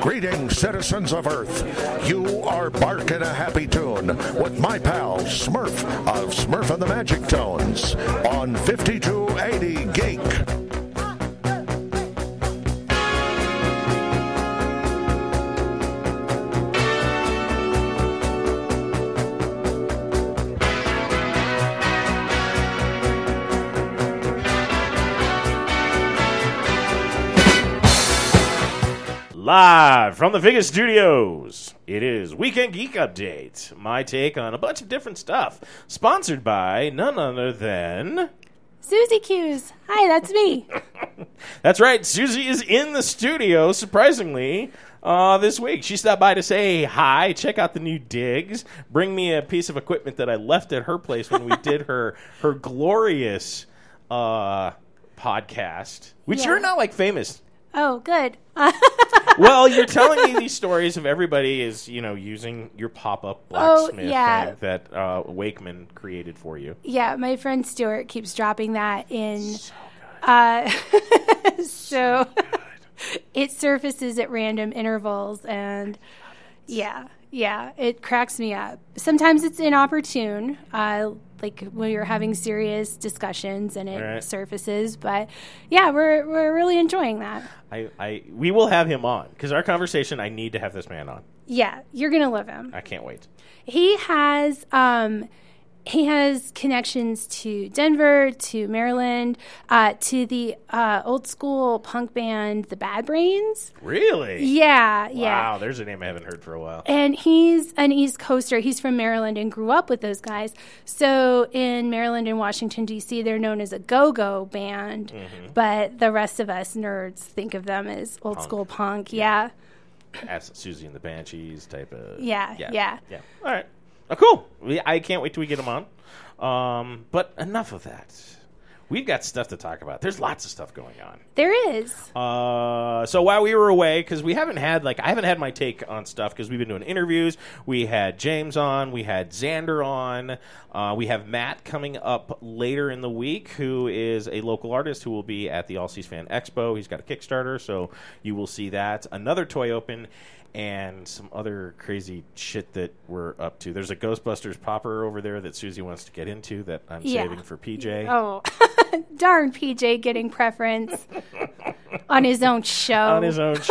Greetings, citizens of Earth. You are barking a happy tune with my pal Smurf of Smurf and the Magic Tones on 5280 Geek. Live from the Vegas studios, it is Weekend Geek Update, my take on a bunch of different stuff, sponsored by none other than... Susie Q's. Hi, that's me. That's right, Susie is in the studio, surprisingly, this week. She stopped by to say hi, check out the new digs, bring me a piece of equipment that I left at her place when we did her glorious podcast, which you're not, like, famous. Oh, good. Well, you're telling me these stories of everybody is, using your pop-up blacksmith thing that Wakeman created for you. Yeah, my friend Stuart keeps dropping that in. So good. So it surfaces at random intervals, and yeah, it cracks me up. Sometimes it's inopportune, like when you're having serious discussions and it surfaces. But yeah, we're really enjoying that. We will have him on because our conversation. I need to have this man on. Yeah, you're gonna love him. I can't wait. He has connections to Denver, to Maryland, to the old school punk band, the Bad Brains. Really? Yeah. Wow, there's a name I haven't heard for a while. And he's an East Coaster. He's from Maryland and grew up with those guys. So in Maryland and Washington, D.C., they're known as a go-go band. Mm-hmm. But the rest of us nerds think of them as old school punk. Yeah. As Susie and the Banshees type of... Yeah. All right. Oh, cool. I can't wait till we get him on. But enough of that. We've got stuff to talk about. There's lots of stuff going on. There is. So while we were away, because I haven't had my take on stuff because we've been doing interviews. We had James on. We had Xander on. We have Matt coming up later in the week, who is a local artist who will be at the All Seas Fan Expo. He's got a Kickstarter, so you will see that. Another Toy Open. And some other crazy shit that we're up to. There's a Ghostbusters popper over there that Susie wants to get into that I'm saving for PJ. Oh, darn PJ getting preference on his own show.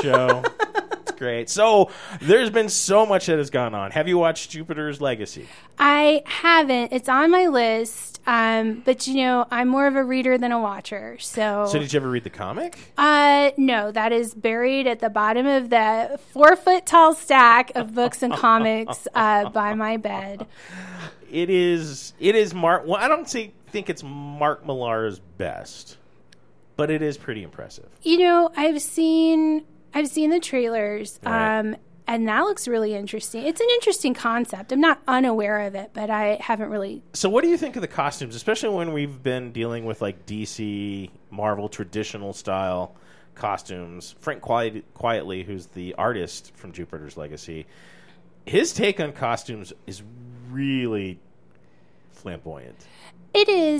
It's great. So there's been so much that has gone on. Have you watched Jupiter's Legacy? I haven't. It's on my list. But I'm more of a reader than a watcher. So did you ever read the comic? No, that is buried at the bottom of the 4-foot tall stack of books and comics by my bed. It is Mark. Well, I don't think it's Mark Millar's best, but it is pretty impressive. I've seen the trailers. Right. And that looks really interesting. It's an interesting concept. I'm not unaware of it, but I haven't really... So what do you think of the costumes, especially when we've been dealing with like DC, Marvel traditional style costumes? Frank Quietly, who's the artist from Jupiter's Legacy, his take on costumes is really flamboyant. It is.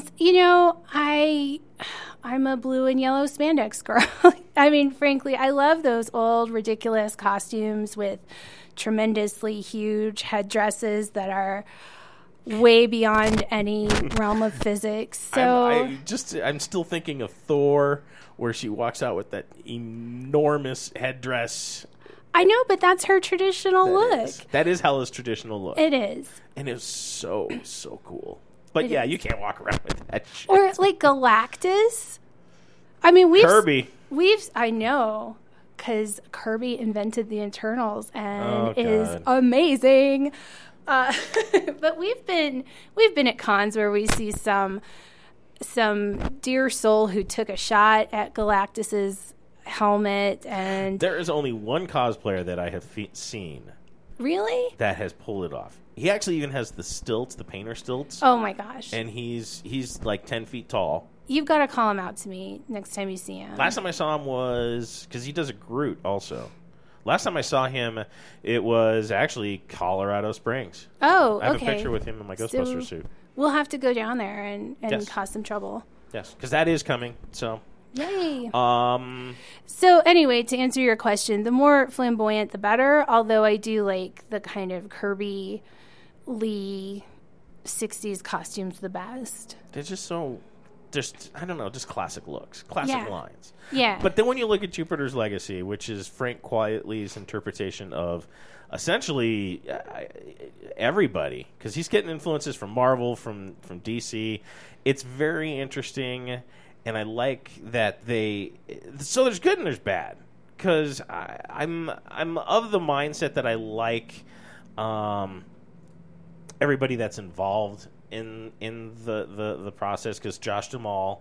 I'm a blue and yellow spandex girl. I mean, frankly, I love those old, ridiculous costumes with tremendously huge headdresses that are way beyond any realm of physics. So I'm still thinking of Thor, where she walks out with that enormous headdress. I know, but that's her traditional look. That is Hella's traditional look. It is. And it's so cool. But you can't walk around with that shit. Or like Galactus. I mean, Kirby. I know, because Kirby invented the Eternals and is amazing. But we've been at cons where we see some dear soul who took a shot at Galactus's helmet, and there is only one cosplayer that I have seen. Really? That has pulled it off. He actually even has the stilts, the painter stilts. Oh my gosh! And he's like 10 feet tall. You've got to call him out to me next time you see him. Last time I saw him was because he does a Groot also. Last time I saw him, it was actually Colorado Springs. Oh, I have a picture with him in my Ghostbuster suit. We'll have to go down there and cause some trouble. Yes, because that is coming. So Yay. So anyway, to answer your question, the more flamboyant, the better. Although I do like the kind of Kirby Lee 60s costumes the best. They're just so, I don't know, just classic looks, classic lines. Yeah. But then when you look at Jupiter's Legacy, which is Frank Quietly's interpretation of essentially everybody, because he's getting influences from Marvel, from DC. It's very interesting, and I like that so there's good and there's bad, because I'm of the mindset that I like everybody that's involved in the process, because Josh Duhamel,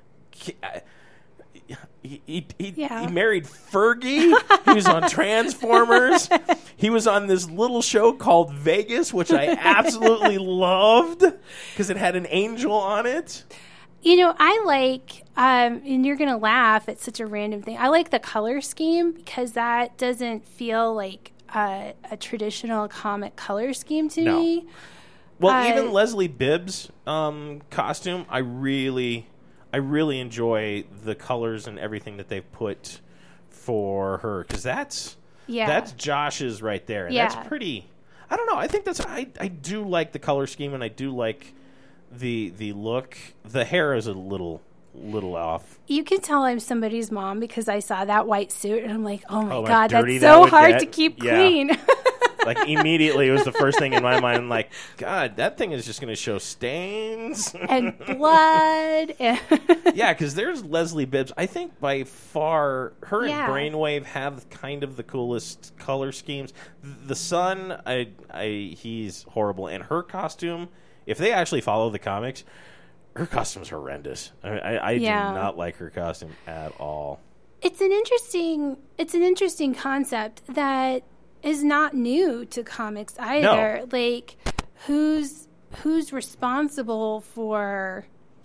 he married Fergie. He was on Transformers. He was on this little show called Vegas, which I absolutely loved because it had an angel on it. You know, I like, and you're going to laugh at such a random thing, I like the color scheme because that doesn't feel like a traditional comic color scheme to me. Well, even Leslie Bibb's costume, I really enjoy the colors and everything that they've put for her, because that's Josh's right there, and that's pretty. I don't know. I think I do like the color scheme, and I do like the look. The hair is a little off. You can tell I'm somebody's mom because I saw that white suit, and I'm like, oh my God, that's so hard to keep clean. Like, immediately, it was the first thing in my mind. Like, God, that thing is just going to show stains. And blood. Yeah, because there's Leslie Bibbs. I think by far, her and Brainwave have kind of the coolest color schemes. The Sun, he's horrible. And her costume, if they actually follow the comics, her costume's horrendous. I do not like her costume at all. It's an interesting concept that is not new to comics either. No. Like, who's responsible for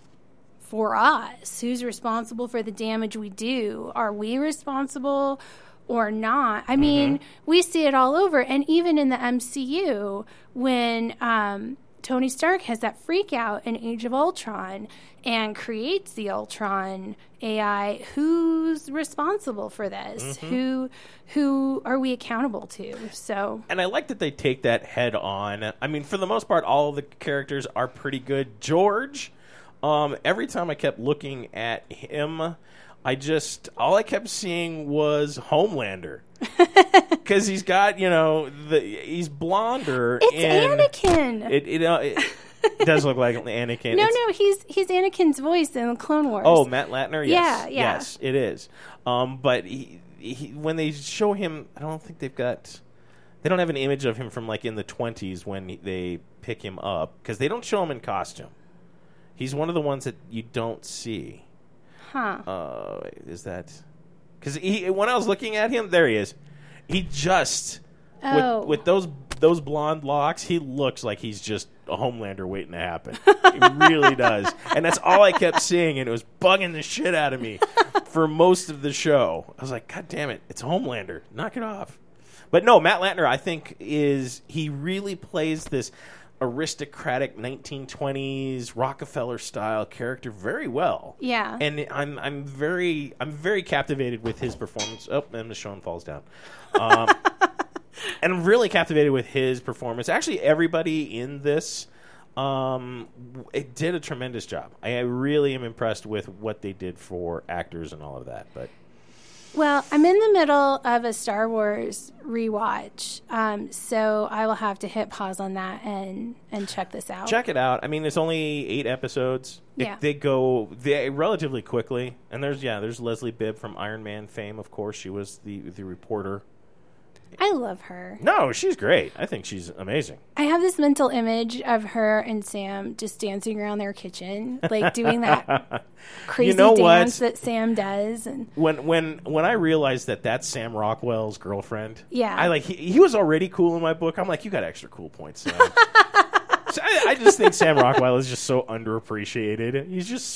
us? Who's responsible for the damage we do? Are we responsible or not? I mean, we see it all over, and even in the MCU when Tony Stark has that freak out in Age of Ultron and creates the Ultron AI. Who's responsible for this? Who are we accountable to? So, and I like that they take that head on. I mean, for the most part, all of the characters are pretty good. George, every time I kept looking at him, all I kept seeing was Homelander. Because he's got, he's blonder. It's Anakin. It does look like Anakin. No, he's Anakin's voice in the Clone Wars. Oh, Matt Latner? Yes. Yeah. Yes, it is. But he, when they show him, I don't think they don't have an image of him from, like, in the 20s when they pick him up, because they don't show him in costume. He's one of the ones that you don't see. Huh. Is that... Because when I was looking at him, there he is. He just... With those blonde locks, he looks like he's just a Homelander waiting to happen. He really does. And that's all I kept seeing, and it was bugging the shit out of me for most of the show. I was like, God damn it, it's Homelander. Knock it off. But no, Matt Latner, I think, he really plays this aristocratic 1920s Rockefeller-style character very well. Yeah. And I'm very captivated with his performance. Oh, and Michonne falls down. And I'm really captivated with his performance. Actually, everybody in this it did a tremendous job. I really am impressed with what they did for actors and all of that. But well, I'm in the middle of a Star Wars rewatch, so I will have to hit pause on that and check this out. Check it out. I mean, it's only 8 episodes. Yeah. They go relatively quickly. And there's Leslie Bibb from Iron Man fame, of course. She was the reporter. I love her. No, she's great. I think she's amazing. I have this mental image of her and Sam just dancing around their kitchen, like doing that crazy dance that Sam does. And when I realized that that's Sam Rockwell's girlfriend, yeah, he was already cool in my book. I'm like, you got extra cool points, Sam. So I just think Sam Rockwell is just so underappreciated. He's just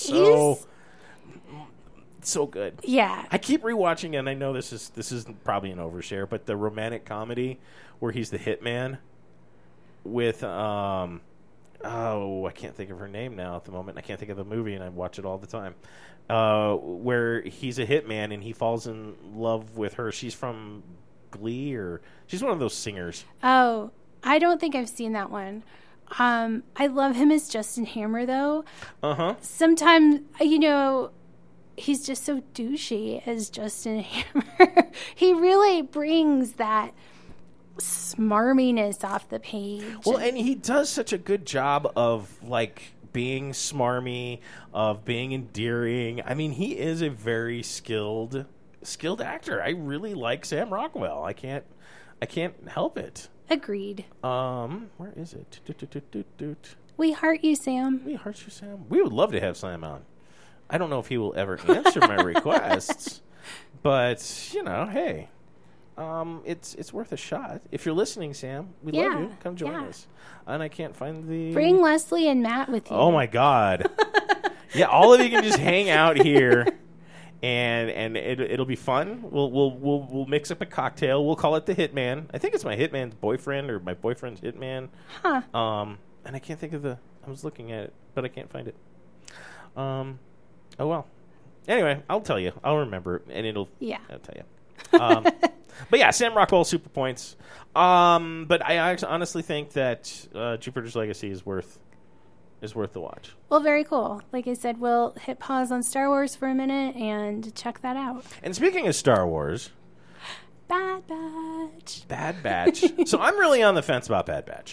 so good. Yeah. I keep rewatching, and I know this is probably an overshare, but the romantic comedy where he's the hitman with I can't think of her name now at the moment. I can't think of the movie, and I watch it all the time. Where he's a hitman and he falls in love with her. She's from Glee, or she's one of those singers. Oh, I don't think I've seen that one. I love him as Justin Hammer, though. Sometimes, he's just so douchey as Justin Hammer. He really brings that smarminess off the page. Well, and he does such a good job of, like, being smarmy, of being endearing. I mean, he is a very skilled actor. I really like Sam Rockwell. I can't help it. Agreed. Where is it? We heart you, Sam. We heart you, Sam. We would love to have Sam on. I don't know if he will ever answer my requests, but hey, it's worth a shot. If you're listening, Sam, we love you. Come join us. And I can't find the. Bring Leslie and Matt with you. Oh my God! Yeah, all of you can just hang out here. And it'll be fun. We'll mix up a cocktail. We'll call it the Hitman. I think it's my Hitman's boyfriend or my boyfriend's Hitman. Huh. And I can't think of I was looking at it, but I can't find it. Oh well. Anyway, I'll tell you. I'll remember, and I'll tell you. But yeah, Sam Rockwell, super points. But I honestly think that Jupiter's Legacy is worth the watch. Well, very cool. Like I said, we'll hit pause on Star Wars for a minute and check that out. And speaking of Star Wars... Bad Batch. Bad Batch. So I'm really on the fence about Bad Batch.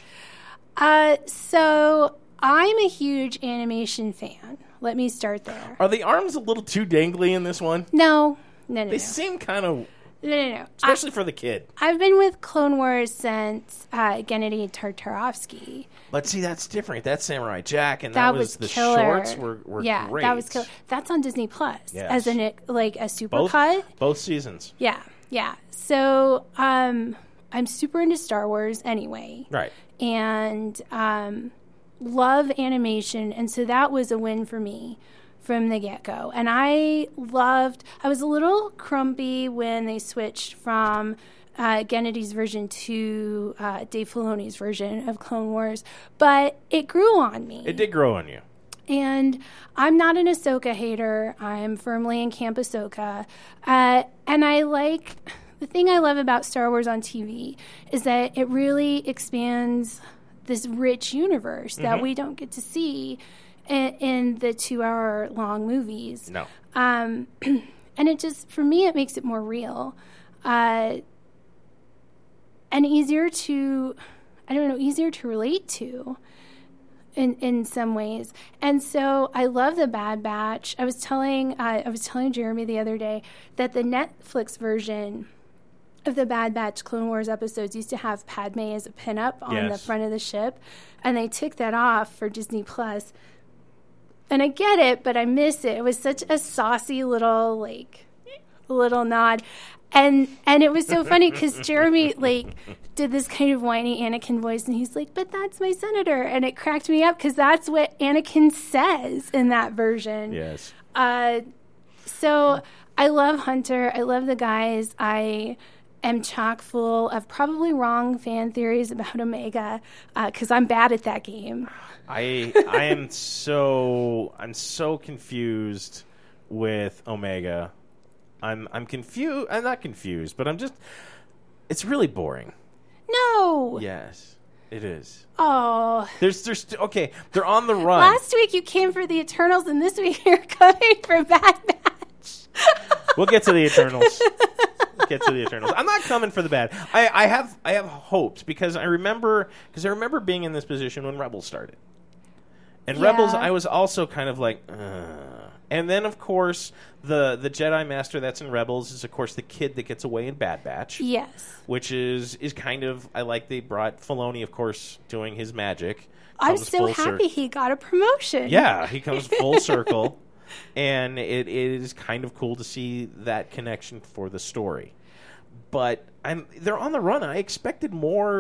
So I'm a huge animation fan. Let me start there. Are the arms a little too dangly in this one? No. They seem kind of... No. Especially for the kid. I've been with Clone Wars since Gennady Tartarovsky. But see, that's different. That's Samurai Jack, and that was the killer. Shorts were great. That was killer. That's on Disney Plus yes. as a super cut. Both seasons. Yeah. So I'm super into Star Wars anyway. Right. And love animation, and so that was a win for me from the get-go. And I was a little grumpy when they switched from Gennady's version to Dave Filoni's version of Clone Wars, but it grew on me. It did grow on you. And I'm not an Ahsoka hater. I'm firmly in Camp Ahsoka. And the thing I love about Star Wars on TV is that it really expands this rich universe that we don't get to see in the 2-hour-long movies. No. And it just, for me, it makes it more real. And easier to relate to in some ways. And so I love the Bad Batch. I was telling Jeremy the other day that the Netflix version of the Bad Batch Clone Wars episodes used to have Padme as a pinup on the front of the ship, and they took that off for Disney Plus. And I get it, but I miss it. It was such a saucy little nod. And it was so funny because Jeremy did this kind of whiny Anakin voice, and he's like, "But that's my senator," and it cracked me up because that's what Anakin says in that version. Yes. So I love Hunter. I love the guys. I am chock full of probably wrong fan theories about Omega because I'm bad at that game. I'm so confused with Omega. I'm confused. I'm not confused, but it's really boring. No. Yes, it is. Oh. There's okay. They're on the run. Last week you came for the Eternals, and this week you're coming for Bad Batch. We'll get to the Eternals. I'm not coming for the bad. I have hopes because I remember being in this position when Rebels started. And Rebels, I was also kind of like, And then, of course, the Jedi Master that's in Rebels is, of course, the kid that gets away in Bad Batch. Yes. Which is kind of, I like they brought Filoni, of course, doing his magic. I'm so happy he got a promotion. Yeah, he comes full circle. And it is kind of cool to see that connection for the story. But they're on the run. I expected more,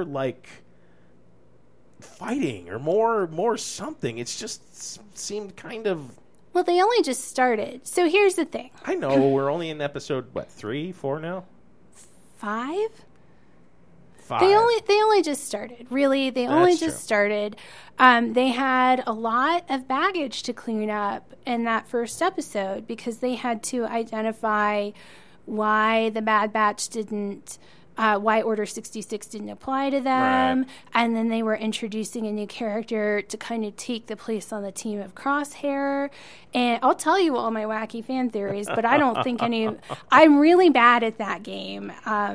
fighting or more something. It's just seemed kind of... Well, they only just started. So here's the thing. I know. We're only in episode, 3, 4 now? 5? 5. They only just started. Really, they only just started. They had a lot of baggage to clean up in that first episode because they had to identify why the Bad Batch didn't. Why Order 66 didn't apply to them. Right. And then they were introducing a new character to kind of take the place on the team of Crosshair. And I'll tell you all my wacky fan theories, but I don't think I'm really bad at that game.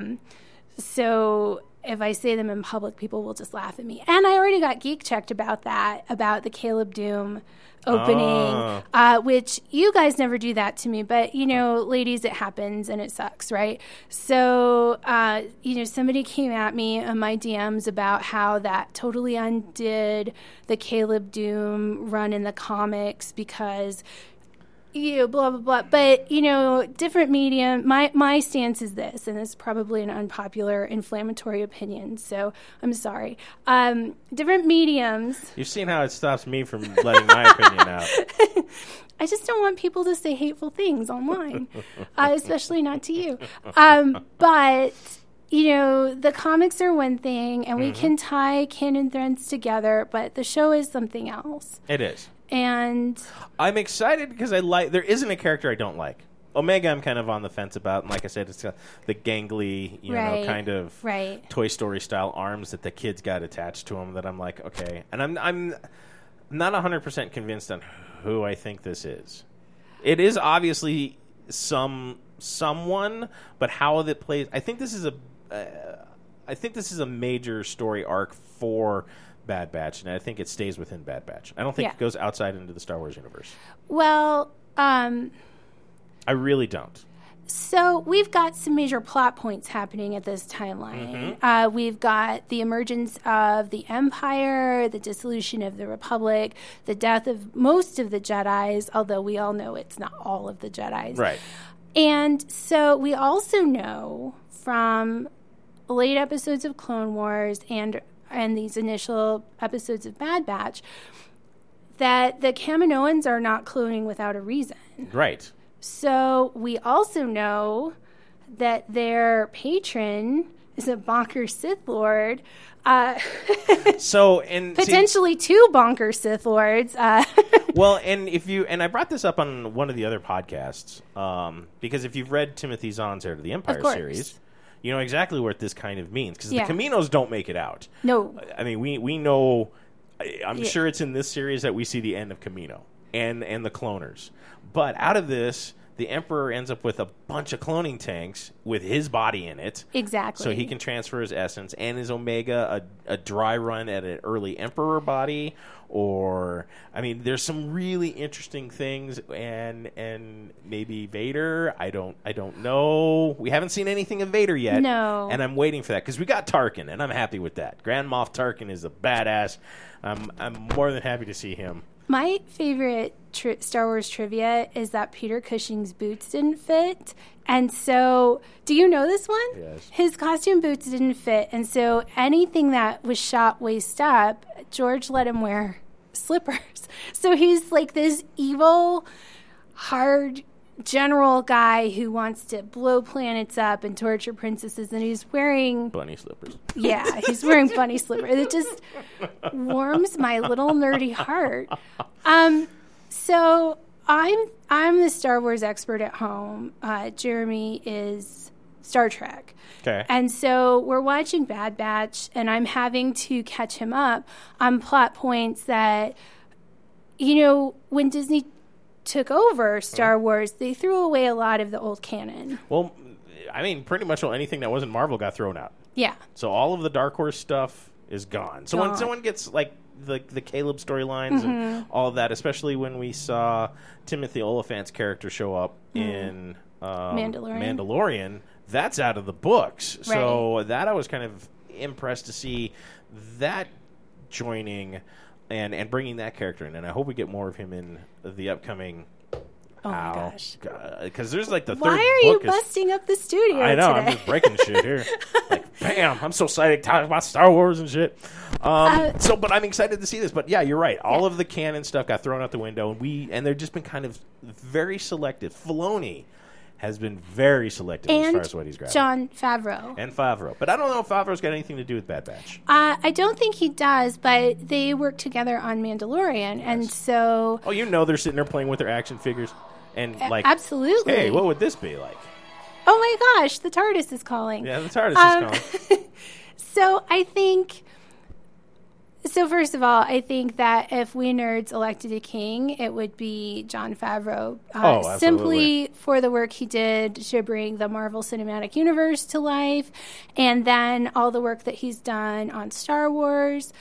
So if I say them in public, people will just laugh at me. And I already got geek checked about that, about the Caleb Doom opening, which you guys never do that to me, but ladies, it happens and it sucks, right? So somebody came at me on my DMs about how that totally undid the Caleb Doom run in the comics because blah blah blah, but different medium. My stance is this, and it's probably an unpopular, inflammatory opinion, so I'm sorry. Different mediums. You've seen how it stops me from letting my opinion out. I just don't want people to say hateful things online, especially not to you. But the comics are one thing, and we can tie canon threads together, but the show is something else. It is. And I'm excited because there isn't a character I don't like. Omega I'm kind of on the fence about, and like I said, it's got the gangly, kind of Toy Story style arms that the kids got attached to them that I'm like, okay. And I'm not 100% convinced on who I think this is. It is obviously someone, but how it plays, I think this is a major story arc for Bad Batch, and I think it stays within Bad Batch. I don't think it goes outside into the Star Wars universe. Well, I really don't. So we've got some major plot points happening at this timeline. We've got the emergence of the Empire, the dissolution of the Republic, the death of most of the Jedis, although we all know it's not all of the Jedis. Right. And so we also know from late episodes of Clone Wars and these initial episodes of Bad Batch that the Kaminoans are not cloning without a reason. Right. So we also know that their patron is a bonker Sith Lord. Potentially two bonker Sith Lords. Well, and I brought this up on one of the other podcasts, because if you've read Timothy Zahn's Heir to the Empire series, you know exactly what this kind of means, because the Caminos don't make it out. No. I mean, we know, I'm sure it's in this series that we see the end of Camino and the cloners. But out of this, the Emperor ends up with a bunch of cloning tanks with his body in it. Exactly. So he can transfer his essence. And is Omega a dry run at an early Emperor body? Or, I mean, there's some really interesting things, and maybe Vader. I don't know. We haven't seen anything of Vader yet. No. And I'm waiting for that, because we got Tarkin, and I'm happy with that. Grand Moff Tarkin is a badass. I'm more than happy to see him. My favorite Star Wars trivia is that Peter Cushing's boots didn't fit. And so, do you know this one? Yes. His costume boots didn't fit. And so, anything that was shot waist up, George let him wear slippers. So, he's like this evil, hard general guy who wants to blow planets up and torture princesses, and he's wearing bunny slippers. Yeah, he's wearing bunny slippers. It just warms my little nerdy heart. So I'm the Star Wars expert at home. Jeremy is Star Trek. Okay. And so we're watching Bad Batch, and I'm having to catch him up on plot points that, when Disney took over Star Wars, they threw away a lot of the old canon. Well, I mean, pretty much anything that wasn't Marvel got thrown out. Yeah. So all of the Dark Horse stuff is gone. So when someone gets like the Caleb storylines and all of that, especially when we saw Timothy Oliphant's character show up in Mandalorian, that's out of the books. Right. So that I was kind of impressed to see that joining and bringing that character in, and I hope we get more of him in the upcoming. Oh my gosh! Because there's like the third. Why are you busting up the studio? I know, today? I'm just breaking shit here. Like, bam! I'm so excited to talk about Star Wars and shit. But I'm excited to see this. But yeah, you're right. All of the canon stuff got thrown out the window, and they've just been kind of very selective. Filoni has been very selective as far as what he's grabbing. Jon Favreau. And Favreau. But I don't know if Favreau's got anything to do with Bad Batch. I don't think he does, but they work together on Mandalorian. Yes. And so... Oh, they're sitting there playing with their action figures. And absolutely. Hey, what would this be like? Oh my gosh, the TARDIS is calling. Yeah, the TARDIS is calling. So I think... So first of all, I think that if we nerds elected a king, it would be Jon Favreau. Simply for the work he did to bring the Marvel Cinematic Universe to life, and then all the work that he's done on Star Wars.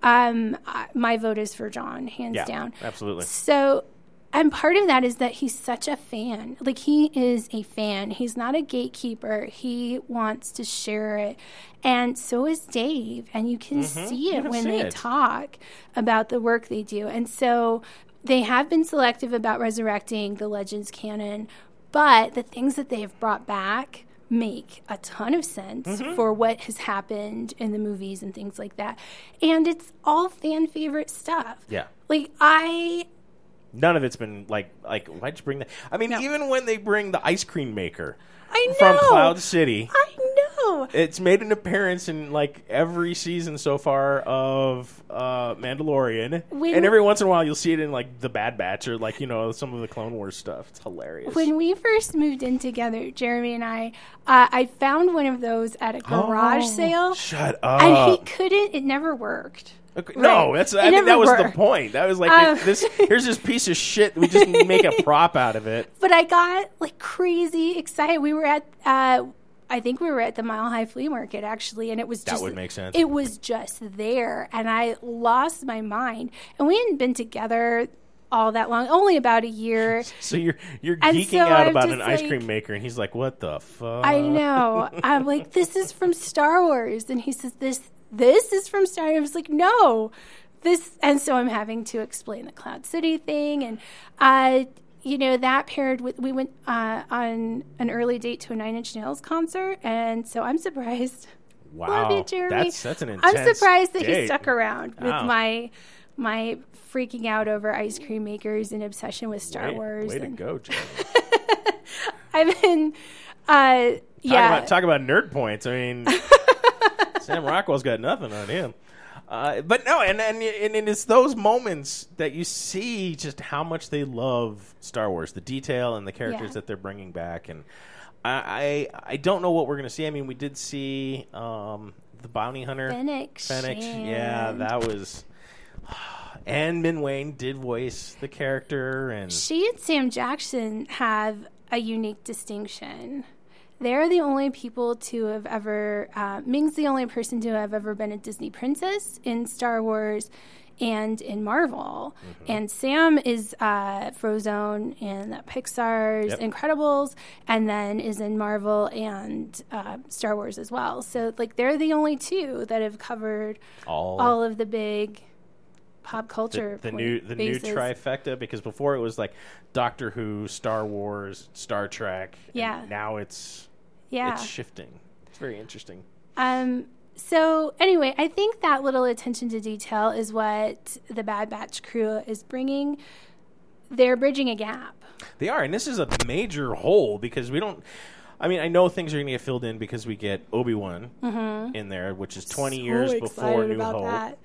My vote is for Jon, hands down. Absolutely. So... And part of that is that he's such a fan. Like, he is a fan. He's not a gatekeeper. He wants to share it. And so is Dave. And you can see it when they talk about the work they do. And so they have been selective about resurrecting the Legends canon. But the things that they have brought back make a ton of sense for what has happened in the movies and things like that. And it's all fan favorite stuff. Yeah. Like, none of it's been like why'd you bring that? I mean, even when they bring the ice cream maker I know. From Cloud City. I know. It's made an appearance in like every season so far of Mandalorian. And every once in a while you'll see it in like the Bad Batch or like, you know, some of the Clone Wars stuff. It's hilarious. When we first moved in together, Jeremy and I found one of those at a garage sale. Shut up. And he couldn't, it never worked. Okay. No, I think that was the point. That was like, here's this piece of shit. We just make a prop out of it. But I got like crazy excited. We were at, I think we were at the Mile High Flea Market actually, and it was just, that would make sense. It was just there, and I lost my mind. And we hadn't been together all that long, only about a year. So you're geeking out about an ice cream maker, and he's like, "What the fuck?" I know. I'm like, "This is from Star Wars," and he says, This is from Star Wars. I was like, no, this. And so I'm having to explain the Cloud City thing. And, you know, that paired with, we went on an early date to a Nine Inch Nails concert. And so I'm surprised. Wow. Love you, Jeremy. That's an intense I'm surprised that date. he stuck around with my freaking out over ice cream makers and obsession with Star Wars. Way to go, Jeremy. I've been, Talk about nerd points. I mean... Sam Rockwell's got nothing on him. But no, and it's those moments that you see just how much they love Star Wars, the detail and the characters that they're bringing back. And I don't know what we're going to see. I mean, we did see the bounty hunter. Fennec. Yeah, that was... And Min Wayne did voice the character. And she and Sam Jackson have a unique distinction. They're the only people to have ever... Ming's the only person to have ever been a Disney princess in Star Wars and in Marvel. Mm-hmm. And Sam is Frozone in Pixar's Incredibles, and then is in Marvel and Star Wars as well. So, like, they're the only two that have covered all of the big... pop culture the new trifecta, because before it was like Doctor Who, Star Wars, Star Trek, and now it's shifting. It's very interesting. So anyway, I think that little attention to detail is what the Bad Batch crew is bringing. They're bridging a gap. They are, and this is a major hole because we don't... I mean, I know things are going to get filled in because we get Obi-Wan in there, which is 20 years before New Hope.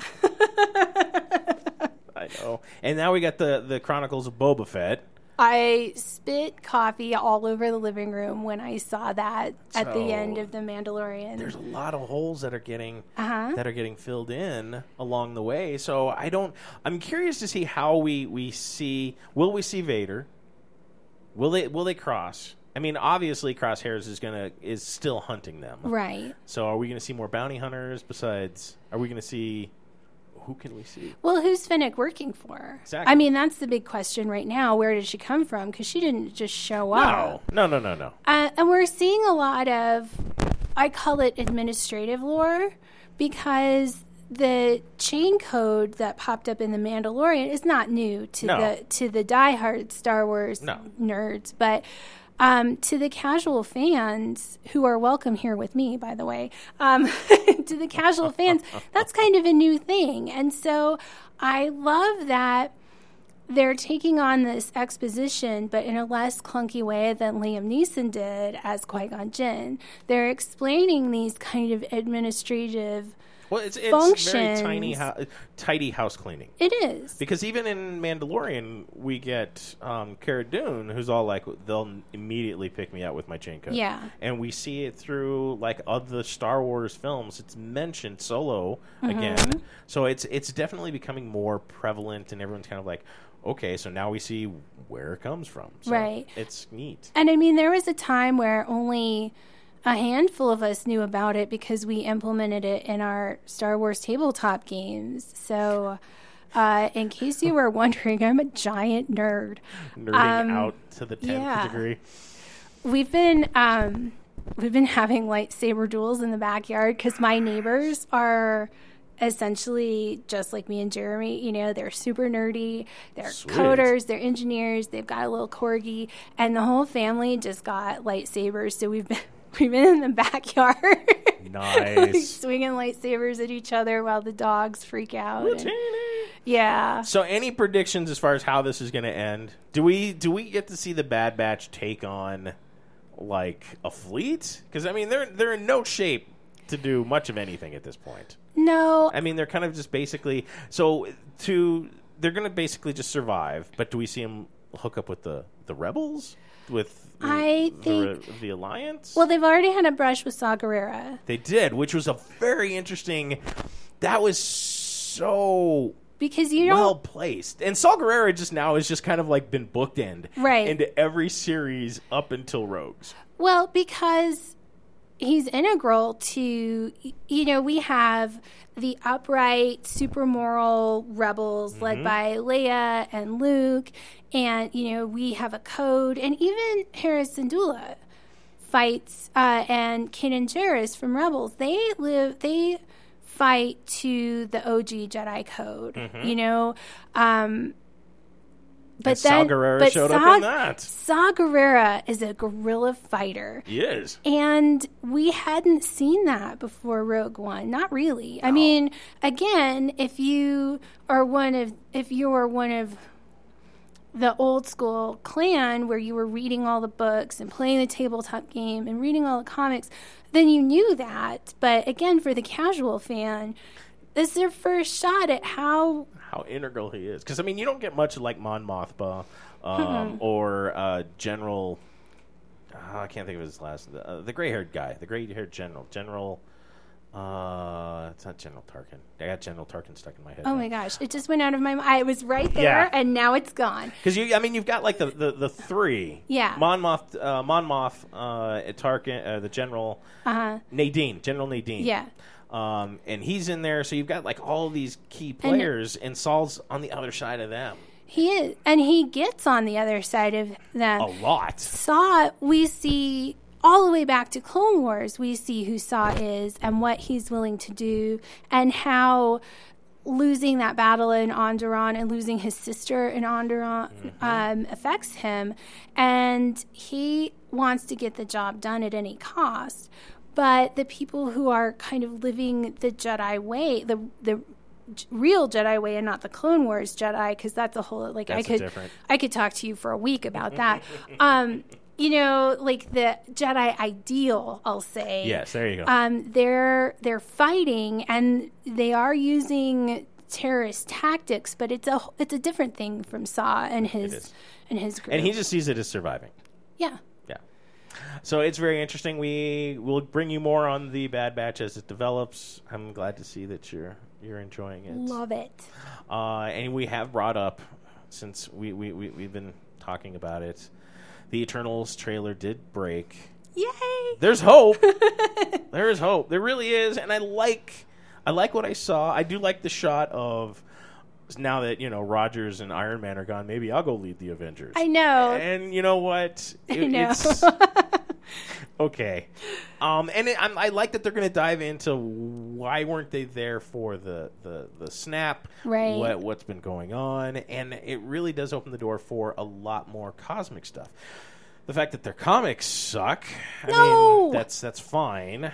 I know. And now we got the Chronicles of Boba Fett. I spit coffee all over the living room when I saw that at the end of The Mandalorian. There's a lot of holes that are getting filled in along the way. So I'm curious to see how we see. Will we see Vader? Will they cross? I mean, obviously, Crosshairs is still hunting them, right? So, are we going to see more bounty hunters? Besides, are we going to see? Who can we see? Well, who's Fennec working for? Exactly. I mean, that's the big question right now. Where did she come from? Because she didn't just show up. No. And we're seeing a lot of, I call it administrative lore, because the chain code that popped up in The Mandalorian is not new to the diehard Star Wars nerds, but to the casual fans who are welcome here with me, by the way, to the casual fans, that's kind of a new thing. And so I love that they're taking on this exposition, but in a less clunky way than Liam Neeson did as Qui-Gon Jinn. They're explaining these kind of administrative it's functions. very tidy house cleaning. It is. Because even in Mandalorian, we get Cara Dune, who's all like, they'll immediately pick me out with my chain coat. Yeah. And we see it through, like, other Star Wars films. It's mentioned Solo again. So it's definitely becoming more prevalent, and everyone's kind of like, okay, so now we see where it comes from. So right. It's neat. And I mean, there was a time where only a handful of us knew about it because we implemented it in our Star Wars tabletop games. So, in case you were wondering, I'm a giant nerd. Nerding out to the 10th degree. We've been having lightsaber duels in the backyard because my neighbors are essentially just like me and Jeremy. You know, they're super nerdy. They're coders. They're engineers. They've got a little corgi, and the whole family just got lightsabers. So we've been in the backyard. Nice. Swinging lightsabers at each other while the dogs freak out. Yeah. So any predictions as far as how this is going to end? Do we get to see the Bad Batch take on, like, a fleet? Because, I mean, they're in no shape to do much of anything at this point. No. I mean, they're kind of just basically... they're going to basically just survive, but do we see them hook up with the rebels? With the Alliance? Well, they've already had a brush with Saw Gerrera. They did, which was a very interesting... That was so... Because well placed. And Saw Gerrera has just kind of like been bookend into every series up until Rogues. Well, because he's integral to, we have the upright, super moral rebels led by Leia and Luke, and, we have a code, and even Hera Syndulla fights, and Kanan Jarrus from Rebels. They fight to the OG Jedi code, but Saw Gerrera showed up in that. Saw Gerrera is a guerrilla fighter. He is. And we hadn't seen that before Rogue One. Not really. No. I mean, again, if you are one of the old school clan where you were reading all the books and playing the tabletop game and reading all the comics, then you knew that. But again, for the casual fan, this is their first shot at how integral he is. Because, I mean, you don't get much like Mon Mothma or General... I can't think of his last... the gray-haired guy. The gray-haired general. It's not General Tarkin. I got General Tarkin stuck in my head. Oh, my gosh. It just went out of my mind. I was right there, and now it's gone. Because, you've got, like, the three. Yeah. Mon Moth, Tarkin, the General... Nadine. General Nadine. Yeah. And he's in there, so you've got like all these key players, and Saul's on the other side of them. He is, and he gets on the other side of them a lot. Saw, we see all the way back to Clone Wars. We see who Saw is and what he's willing to do, and how losing that battle in Onderon and losing his sister in Onderon affects him, and he wants to get the job done at any cost. But the people who are kind of living the Jedi way, the real Jedi way, and not the Clone Wars Jedi, because that's a whole I could talk to you for a week about that. Like the Jedi ideal, I'll say. Yes, there you go. They're fighting, and they are using terrorist tactics, but it's a different thing from Saw and his group. And he just sees it as surviving. Yeah. So it's very interesting. We will bring you more on the Bad Batch as it develops. I'm glad to see that you're enjoying it. Love it. And we have brought up, since we've been talking about it, the Eternals trailer did break. Yay! There's hope. There is hope. There really is. And I like what I saw. I do like the shot of, now that, Rogers and Iron Man are gone, maybe I'll go lead the Avengers. I know. And you know what? I know. It's okay. I like that they're going to dive into why weren't they there for the snap, right? What's been going on, and it really does open the door for a lot more cosmic stuff. The fact that their comics suck, I mean, that's fine.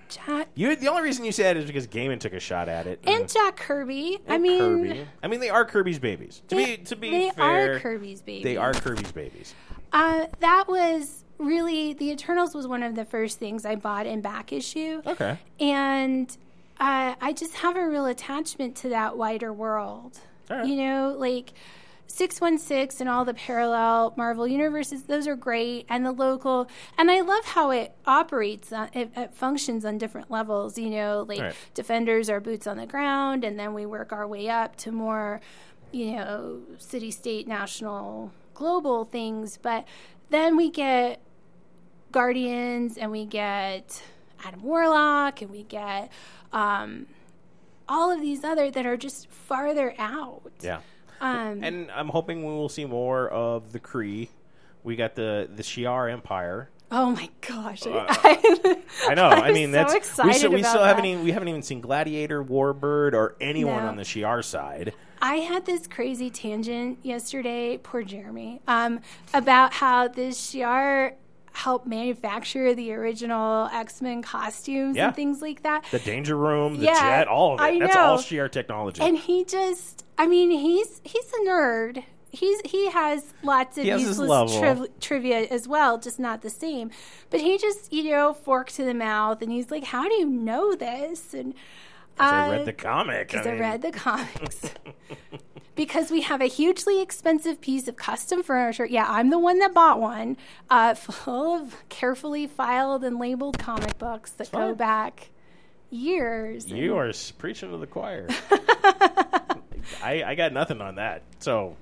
The only reason you said it is because Gaiman took a shot at it, and Jack Kirby. Kirby. I mean, they are Kirby's babies. To be they fair, are Kirby's babies. They are Kirby's babies. That was really the Eternals was one of the first things I bought in back issue. Okay, and I just have a real attachment to that wider world. All right. You know, like 616 and all the parallel Marvel universes, those are great. And the local, and I love how it operates, it functions on different levels. You know, like right. Defenders are boots on the ground, and then we work our way up to more, you know, city, state, national, global things. But then we get Guardians, and we get Adam Warlock, and we get all of these other that are just farther out. Yeah. And I'm hoping we will see more of the Kree. We got the Shi'ar Empire. Oh my gosh! I know. I mean, so excited we still haven't even seen Gladiator, Warbird, or anyone on the Shi'ar side. I had this crazy tangent yesterday. Poor Jeremy. About how this Shi'ar helped manufacture the original X-Men costumes and things like that. The Danger Room, the jet, all of it. I know. That's all Shi'ar technology. And he just, I mean, he's a nerd. He has lots of useless trivia as well, just not the same. But he just, you know, fork to the mouth, and he's like, "How do you know this?" And I read the comic. I read the comics. Because we have a hugely expensive piece of custom furniture. Yeah, I'm the one that bought one, full of carefully filed and labeled comic books that go back years. You are preaching to the choir. I got nothing on that. So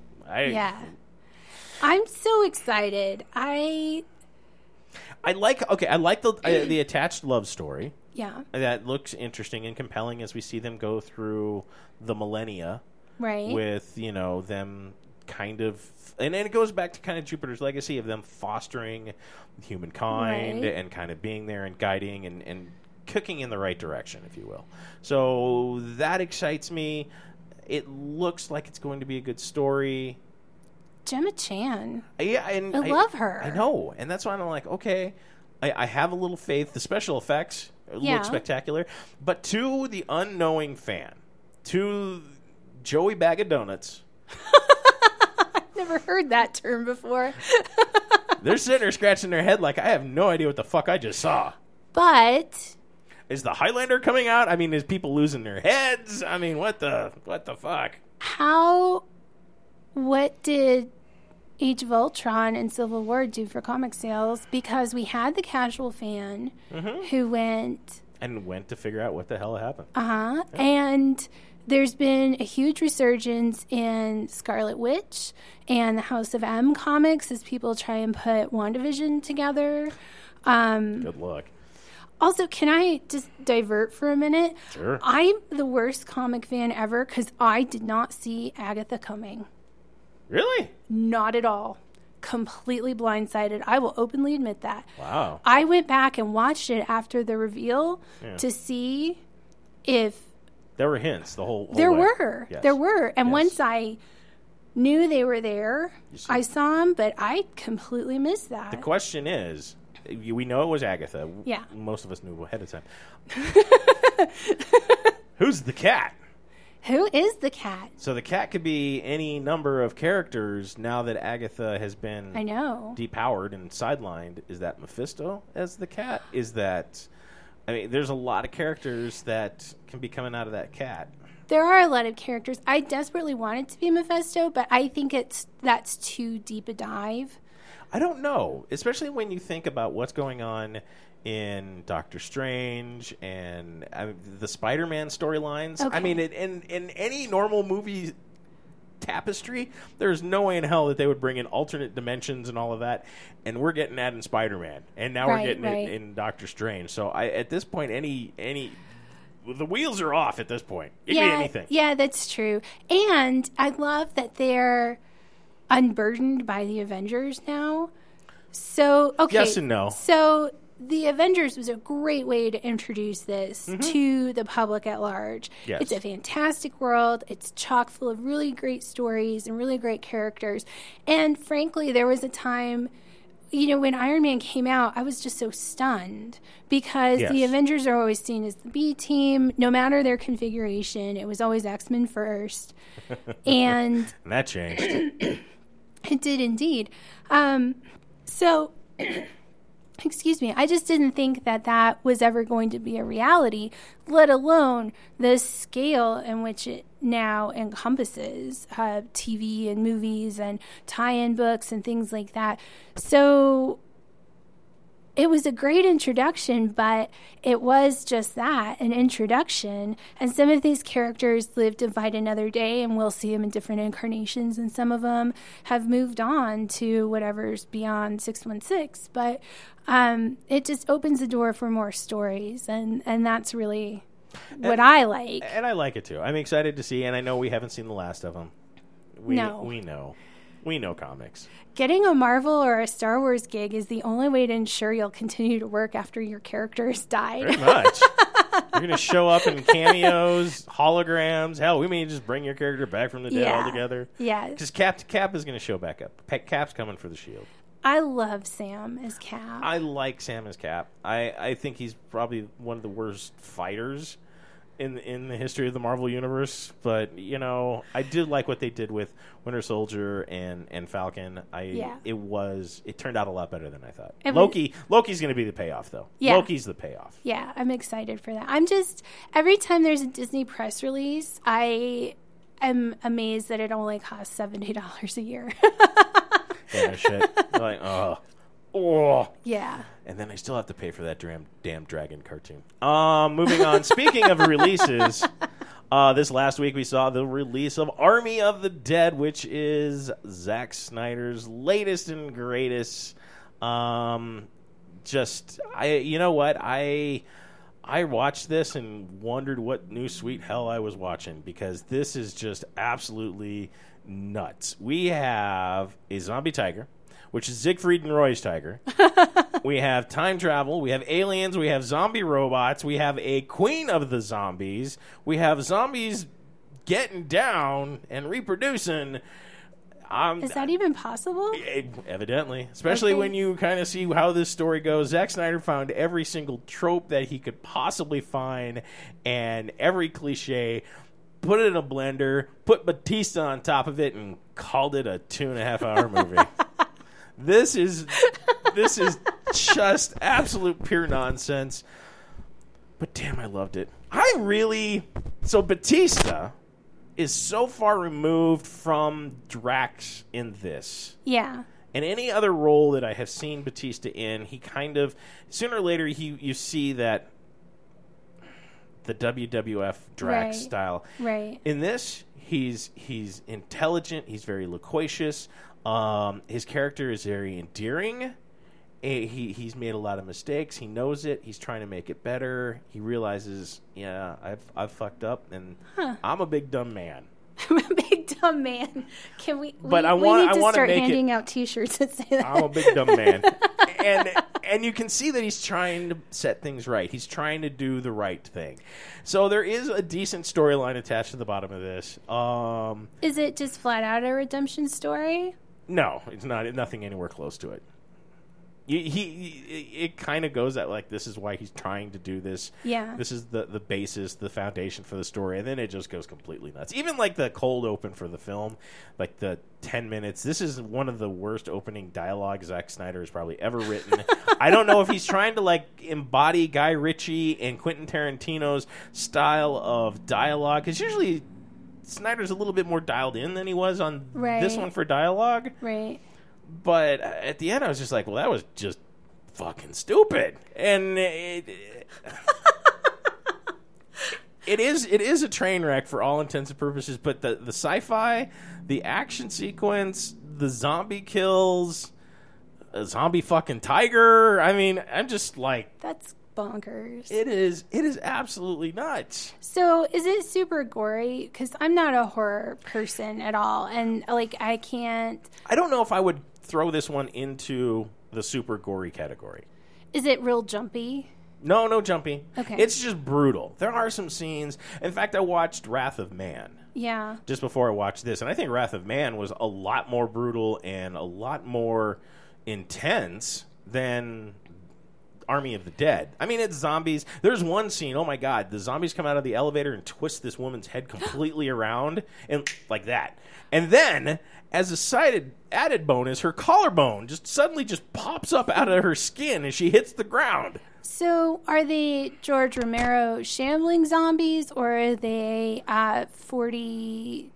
I'm so excited. I like the attached love story. Yeah. That looks interesting and compelling as we see them go through the millennia. Right. With, you know, them kind of... And it goes back to kind of Jupiter's legacy of them fostering humankind and kind of being there and guiding and cooking in the right direction, if you will. So that excites me. It looks like it's going to be a good story. Gemma Chan. Yeah, and I love her. I know. And that's why I'm like, okay, I have a little faith. The special effects look spectacular. But to the unknowing fan, to Joey Bag of Donuts. I've never heard that term before. They're sitting there scratching their head like, I have no idea what the fuck I just saw. But is the Highlander coming out? I mean, is people losing their heads? I mean, what the fuck? What did Age of Ultron and Civil War do for comic sales? Because we had the casual fan who went to figure out what the hell happened. And there's been a huge resurgence in Scarlet Witch and the House of M comics as people try and put WandaVision together. Good luck. Also, can I just divert for a minute? Sure. I'm the worst comic fan ever because I did not see Agatha coming. Really? Not at all. Completely blindsided. I will openly admit that. Wow. I went back and watched it after the reveal to see if... There were hints the whole There way. were. Yes. There were. And once I knew they were there, I saw them, but I completely missed that. The question is, we know it was Agatha. Yeah. Most of us knew ahead of time. Who's the cat? Who is the cat? So the cat could be any number of characters now that Agatha has been depowered and sidelined. Is that Mephisto as the cat? Is that... I mean, there's a lot of characters that can be coming out of that cat. There are a lot of characters. I desperately want it to be Mephisto, but I think that's too deep a dive. I don't know, especially when you think about what's going on in Doctor Strange and the Spider-Man storylines. Okay. I mean, in any normal movie tapestry, there's no way in hell that they would bring in alternate dimensions and all of that, and we're getting that in Spider-Man, and now we're getting it in Doctor Strange. So at this point, the wheels are off at this point. It could be anything. Yeah, that's true. And I love that they're unburdened by the Avengers now. So, okay. Yes and no. So the Avengers was a great way to introduce this to the public at large. Yes. It's a fantastic world. It's chock full of really great stories and really great characters. And frankly, there was a time when Iron Man came out, I was just so stunned because Yes. the Avengers are always seen as the B team. No matter their configuration, it was always X-Men first. And that changed. it did indeed. So, excuse me, I just didn't think that was ever going to be a reality, let alone the scale in which it now encompasses TV and movies and tie-in books and things like that. So it was a great introduction, but it was just that, an introduction. And some of these characters live to fight another day, and we'll see them in different incarnations, and some of them have moved on to whatever's beyond 616. But it just opens the door for more stories, and that's really what I like. And I like it, too. I'm excited to see, and I know we haven't seen the last of them. No. We know comics. Getting a Marvel or a Star Wars gig is the only way to ensure you'll continue to work after your character has died. Pretty much. You're going to show up in cameos, holograms. Hell, we may just bring your character back from the dead altogether. Yeah. Because Cap is going to show back up. Cap's coming for the shield. I love Sam as Cap. I like Sam as Cap. I think he's probably one of the worst fighters in the history of the Marvel Universe. But, I did like what they did with Winter Soldier and Falcon. It turned out a lot better than I thought. Loki's going to be the payoff, though. Yeah. Loki's the payoff. Yeah, I'm excited for that. Every time there's a Disney press release, I am amazed that it only costs $70 a year. Yeah, no shit. Like, oh. Yeah. And then I still have to pay for that damn dragon cartoon. Moving on. Speaking of releases, this last week we saw the release of Army of the Dead, which is Zack Snyder's latest and greatest. You know what? I watched this and wondered what new sweet hell I was watching, because this is just absolutely nuts. We have a zombie tiger, which is Siegfried and Roy's tiger. We have time travel. We have aliens. We have zombie robots. We have a queen of the zombies. We have zombies getting down and reproducing. Is that even possible? Evidently. Especially when you kind of see how this story goes. Zack Snyder found every single trope that he could possibly find and every cliche, put it in a blender, put Batista on top of it, and called it a 2.5-hour movie. This is just absolute pure nonsense. But damn, I loved it. So Batista is so far removed from Drax in this. Yeah. And any other role that I have seen Batista in, he kind of, sooner or later, you see that the WWF Drax style. Right. In this, he's intelligent. He's very loquacious. His character is very endearing. He's made a lot of mistakes. He knows it. He's trying to make it better. He realizes, I've fucked up, and I'm a big dumb man. I'm a big dumb man. Can we? But we need to start handing out T-shirts that say that. I'm a big dumb man, and you can see that he's trying to set things right. He's trying to do the right thing. So there is a decent storyline attached to the bottom of this. Is it just flat out a redemption story? No, it's not. Nothing anywhere close to it. It kind of goes that, like, this is why he's trying to do this. Yeah. This is the basis, the foundation for the story, and then it just goes completely nuts. Even like the cold open for the film, like the 10 minutes. This is one of the worst opening dialogue Zack Snyder has probably ever written. I don't know if he's trying to like embody Guy Ritchie and Quentin Tarantino's style of dialogue, because usually Snyder's a little bit more dialed in than he was on this one for dialogue. Right. But at the end, I was just like, well, that was just fucking stupid. And it is a train wreck for all intents and purposes. But the sci-fi, the action sequence, the zombie kills, a zombie fucking tiger. I mean, I'm just like... That's bonkers. It is absolutely nuts. So is it super gory? Because I'm not a horror person at all. And, like, I don't know if I would throw this one into the super gory category. Is it real jumpy? No jumpy. Okay. It's just brutal. There are some scenes. In fact, I watched Wrath of Man. Yeah. Just before I watched this. And I think Wrath of Man was a lot more brutal and a lot more intense than Army of the Dead. I mean, it's zombies. There's one scene, oh my God, the zombies come out of the elevator and twist this woman's head completely around and like that. And then, as a added bonus, her collarbone just suddenly just pops up out of her skin as she hits the ground. So are they George Romero shambling zombies, or are they 28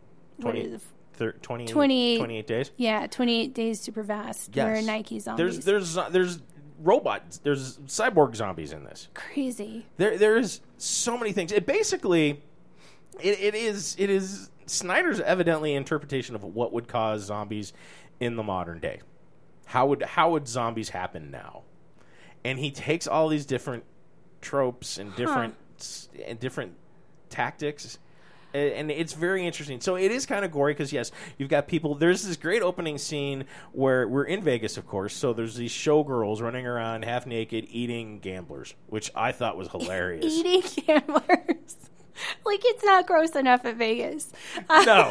days? Yeah, 28 days super fast. Yes. Where Nike zombies. There's robots. There's cyborg zombies in this. Crazy. There is so many things. It basically, it is Snyder's evidently interpretation of what would cause zombies in the modern day. How would zombies happen now? And he takes all these different tropes and different tactics, and it's very interesting. So it is kind of gory because, yes, you've got people. There's this great opening scene where we're in Vegas, of course. So there's these showgirls running around half naked eating gamblers, which I thought was hilarious. Eating gamblers. Like, it's not gross enough at Vegas. No.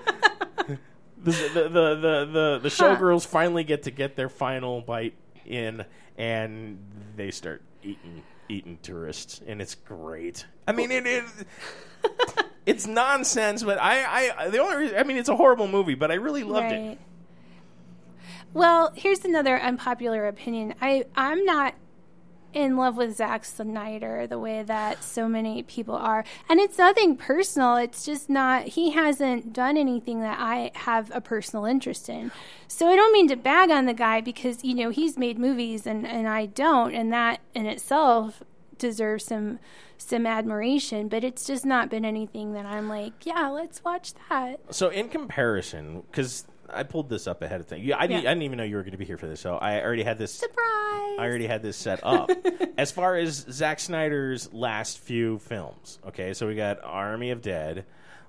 The showgirls finally get their final bite in, and they start eating tourists, and it's great. I mean, it's nonsense, but the only reason, I mean, it's a horrible movie, but I really loved it. Well, here's another unpopular opinion. I'm not in love with Zack Snyder the way that so many people are. And it's nothing personal. It's just not, he hasn't done anything that I have a personal interest in. So I don't mean to bag on the guy because, you know, he's made movies and I don't. And that in itself deserves some admiration. But it's just not been anything that I'm like, yeah, let's watch that. So in comparison, because I pulled this up ahead of time. I didn't even know you were going to be here for this, so I already had this. Surprise! I already had this set up. As far as Zack Snyder's last few films, okay, so we got Army of Dead,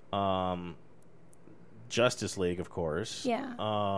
Justice League, of course. Yeah.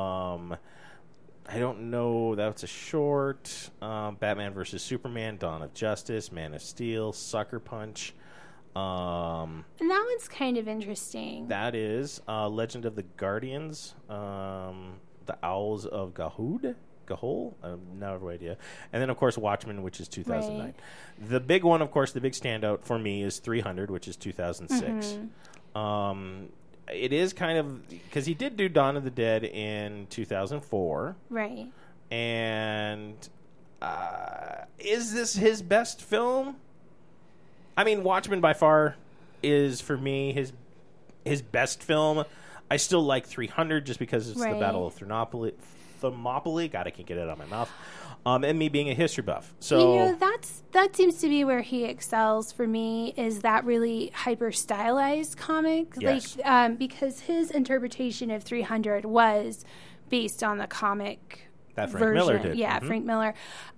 I don't know. That's a short. Batman vs. Superman, Dawn of Justice, Man of Steel, Sucker Punch. And that one's kind of interesting. That is Legend of the Guardians, The Owls of Gahul? I have no idea. And then, of course, Watchmen, which is 2009. Right. The big one, of course, the big standout for me is 300, which is 2006. Mm-hmm. It is kind of, because he did do Dawn of the Dead in 2004. Right. And is this his best film? I mean, Watchmen by far is, for me, his best film. I still like 300 just because it's the Battle of Thermopylae. God, I can't get it out of my mouth. And me being a history buff. So, you know, that seems to be where he excels for me, is that really hyper-stylized comic. Yes. Like, because his interpretation of 300 was based on the comic that Frank version. Miller did. Yeah, mm-hmm. Frank Miller.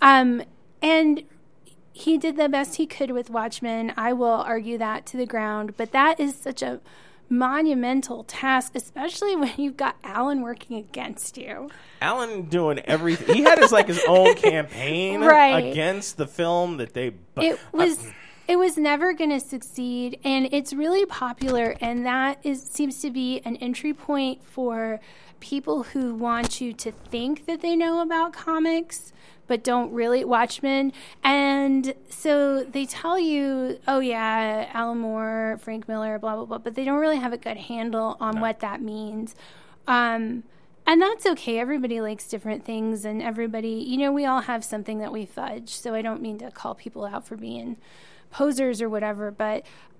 And he did the best he could with Watchmen. I will argue that to the ground. But that is such a monumental task, especially when you've got Alan working against you. Alan doing everything. He had his own campaign against the film that they... It was never going to succeed, and it's really popular, and that seems to be an entry point for people who want you to think that they know about comics but don't really. Watchmen. And so they tell you, oh yeah, Alan Moore, Frank Miller, blah, blah, blah, but they don't really have a good handle on what that means. And that's okay. Everybody likes different things, and everybody, we all have something that we fudge. So I don't mean to call people out for being posers or whatever, but,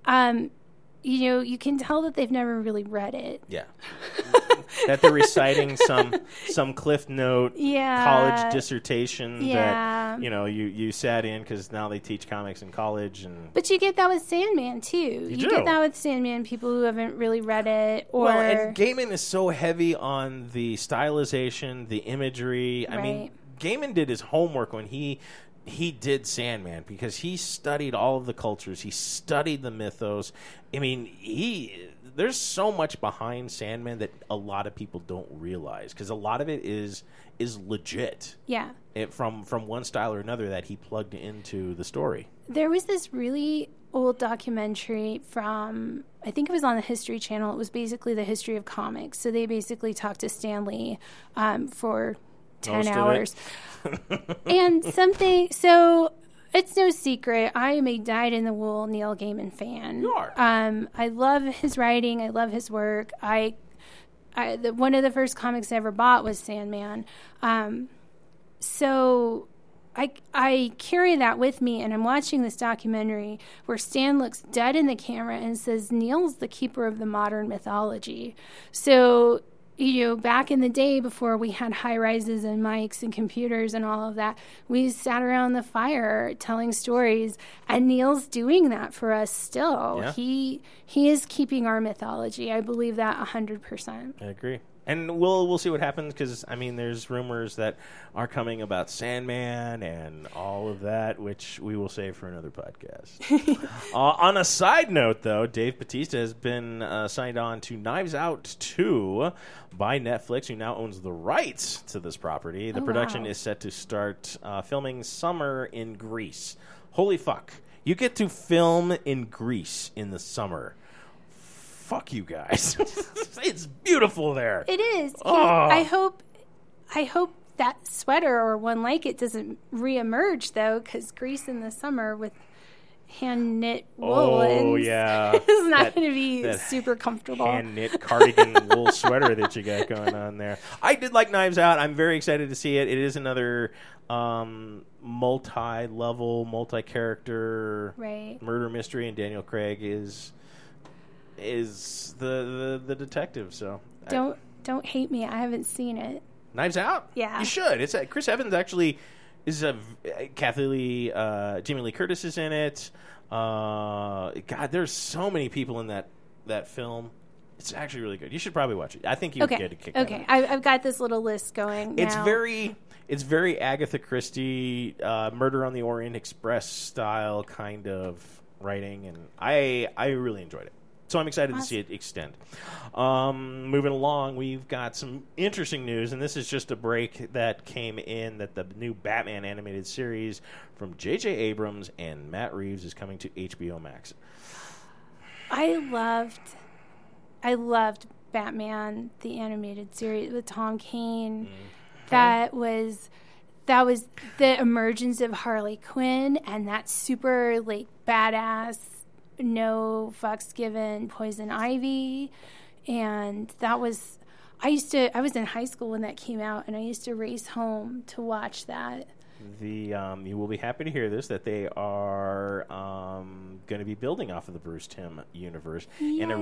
you can tell that they've never really read it. Yeah. That they're reciting some Cliff Note college dissertation that you sat in because now they teach comics in college. But you get that with Sandman too. You get that with Sandman, people who haven't really read it. And Gaiman is so heavy on the stylization, the imagery. I mean, Gaiman did his homework when he did Sandman because he studied all of the cultures. He studied the mythos. I mean, there's so much behind Sandman that a lot of people don't realize because a lot of it is legit. Yeah. From one style or another that he plugged into the story. There was this really old documentary from, I think it was on the History Channel. It was basically the history of comics. So they basically talked to Stan Lee for 10 hours. And so it's no secret, I am a dyed-in-the-wool Neil Gaiman fan. You are. I love his writing. I love his work. One of the first comics I ever bought was Sandman. So I carry that with me, and I'm watching this documentary where Stan looks dead in the camera and says, Neil's the keeper of the modern mythology. So, back in the day before we had high rises and mics and computers and all of that, we sat around the fire telling stories, and Neil's doing that for us still. Yeah. He is keeping our mythology. I believe that 100%. I agree. And we'll see what happens, because, there's rumors that are coming about Sandman and all of that, which we will save for another podcast. On a side note, though, Dave Bautista has been signed on to Knives Out 2 by Netflix, who now owns the rights to this property. The production is set to start filming summer in Greece. Holy fuck. You get to film in Greece in the summer. Fuck you guys. It's beautiful there. It is. Oh. I hope that sweater or one like it doesn't reemerge, though, because Greece in the summer with hand-knit wool is not going to be super comfortable. Hand-knit cardigan wool sweater that you got going on there. I did like Knives Out. I'm very excited to see it. It is another multi-level, multi-character murder mystery, and Daniel Craig is the detective. So don't hate me. I haven't seen it. Knives Out? Yeah, you should. It's Chris Evans actually is Kathy Lee, Jamie Lee Curtis is in it. God, there's so many people in that film. It's actually really good. You should probably watch it. I think you would get a kick out of it. Okay, I've got this little list going now. It's very Agatha Christie, Murder on the Orient Express style kind of writing, and I really enjoyed it. So I'm excited to see it extend. Moving along, we've got some interesting news, and this is just a break that came in that the new Batman animated series from J.J. Abrams and Matt Reeves is coming to HBO Max. I loved Batman, the animated series with Tom Kane. That was the emergence of Harley Quinn and that super badass, no fucks given Poison Ivy. And that was I was in high school when that came out, and I used to race home to watch that. You will be happy to hear this, that they are going to be building off of the Bruce Timm universe. Yay. In a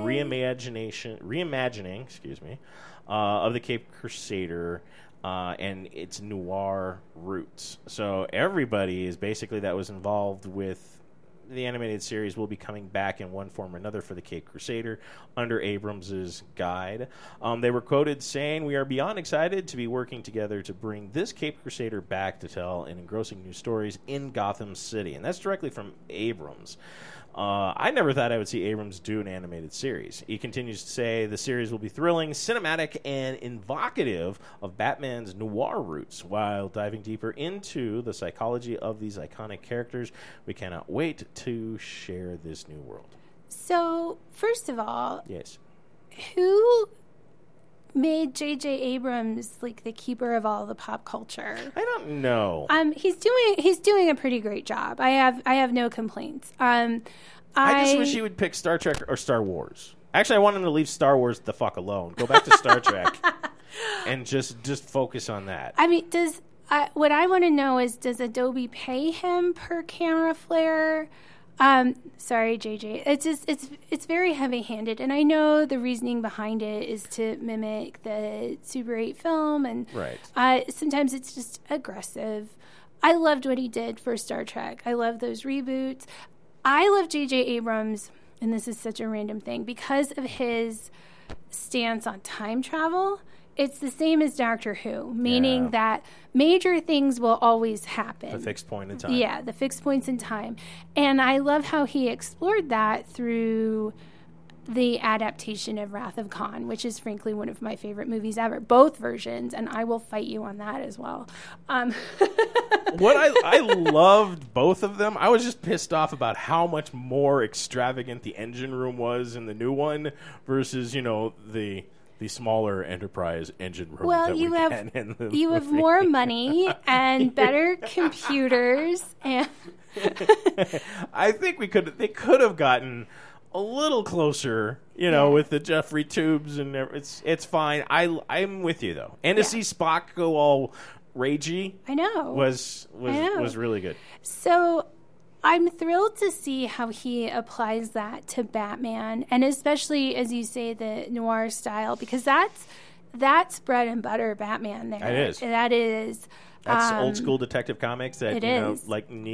reimagining of the Cape Crusader and its noir roots. So everybody is basically that was involved with the animated series will be coming back in one form or another for the Cape Crusader under Abrams' guide. They were quoted saying, "We are beyond excited to be working together to bring this Cape Crusader back to tell engrossing new stories in Gotham City." And that's directly from Abrams. I never thought I would see Abrams do an animated series. He continues to say the series will be thrilling, cinematic, and evocative of Batman's noir roots while diving deeper into the psychology of these iconic characters. We cannot wait to share this new world. So, first of all, yes, who made J.J. Abrams the keeper of all the pop culture? I don't know. He's doing a pretty great job. I have no complaints. I just wish he would pick Star Trek or Star Wars. Actually, I want him to leave Star Wars the fuck alone. Go back to Star Trek and just focus on that. What I want to know is, does Adobe pay him per camera flare? Sorry, JJ. It's very heavy-handed, and I know the reasoning behind it is to mimic the Super 8 film, and sometimes it's just aggressive. I loved what he did for Star Trek. I love those reboots. I love J.J. Abrams, and this is such a random thing, because of his stance on time travel. It's the same as Doctor Who, meaning that major things will always happen. The fixed point in time. Yeah, the fixed points in time. And I love how he explored that through the adaptation of Wrath of Khan, which is frankly one of my favorite movies ever. Both versions, and I will fight you on that as well. What I loved both of them. I was just pissed off about how much more extravagant the engine room was in the new one versus, the the smaller Enterprise engine room. Well, that you we have get in the you have movie. more money and better computers, and I think they could have gotten a little closer, with the Jeffrey tubes and it's fine. I'm with you though, and to see Spock go all ragey, I know was really good. So I'm thrilled to see how he applies that to Batman, and especially, as you say, the noir style, because that's bread and butter Batman there. It is. That is. That's old school Detective Comics that, it is. like not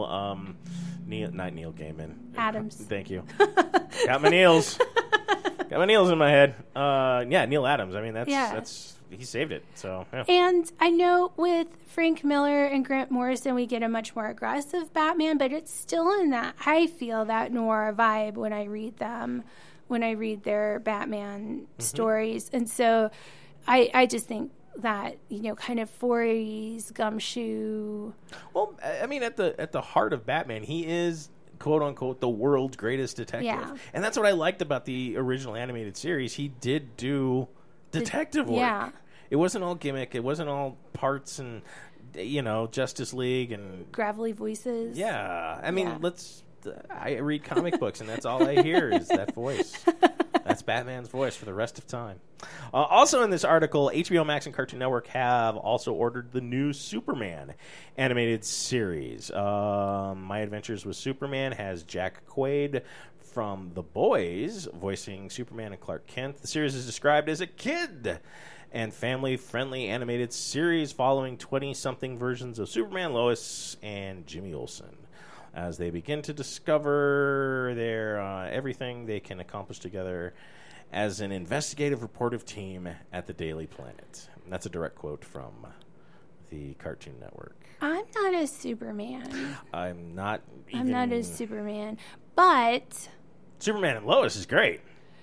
Neil Gaiman. Adams. Thank you. Got my Neils. Got my Neils in my head. Neil Adams. I mean, that's he saved it. So, yeah. And I know with Frank Miller and Grant Morrison, we get a much more aggressive Batman, but it's still in that. I feel that noir vibe when I read them, when I read their Batman stories. And so I just think that, kind of 40s gumshoe. Well, I mean, at the heart of Batman, he is, quote unquote, the world's greatest detective. Yeah. And that's what I liked about the original animated series. He did do detective work. Yeah. It wasn't all gimmick. It wasn't all parts and, Justice League and gravelly voices. Yeah. I mean, I read comic books and that's all I hear is that voice. That's Batman's voice for the rest of time. Also in this article, HBO Max and Cartoon Network have also ordered the new Superman animated series. My Adventures with Superman has Jack Quaid from The Boys voicing Superman and Clark Kent. The series is described as a kid and family-friendly animated series following 20-something versions of Superman, Lois, and Jimmy Olsen as they begin to discover their everything they can accomplish together as an investigative reportive team at the Daily Planet. And that's a direct quote from the Cartoon Network. I'm not a Superman. I'm not a Superman, but Superman and Lois is great.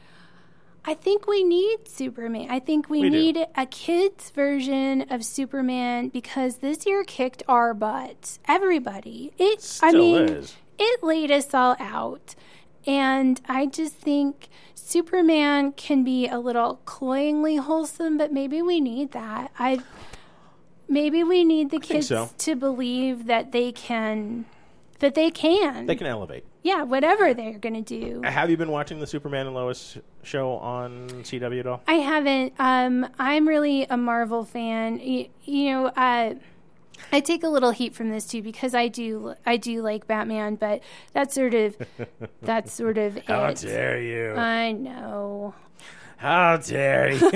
I think we need Superman. I think we need a kid's version of Superman because this year kicked our butts. Everybody. It laid us all out. And I just think Superman can be a little cloyingly wholesome, but maybe we need that. Maybe we need the kids to believe that they can. They can elevate. Yeah, whatever they're going to do. Have you been watching the Superman and Lois show on CW at all? I haven't. I'm really a Marvel fan. I take a little heat from this too because I do like Batman, but that's sort of How it. dare you? I know. How dare you?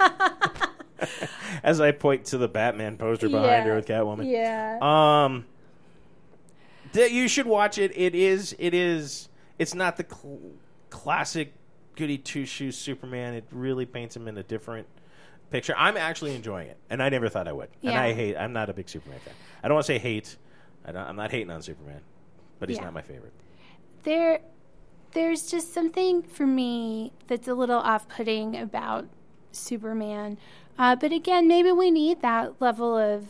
As I point to the Batman poster behind her with Catwoman. Yeah. You should watch it. It's not the classic goody two-shoes Superman. It really paints him in a different picture. I'm actually enjoying it, and I never thought I would. Yeah. And I'm not a big Superman fan. I don't want to say hate. I'm not hating on Superman, but he's not my favorite. There's just something for me that's a little off-putting about Superman. But again, maybe we need that level of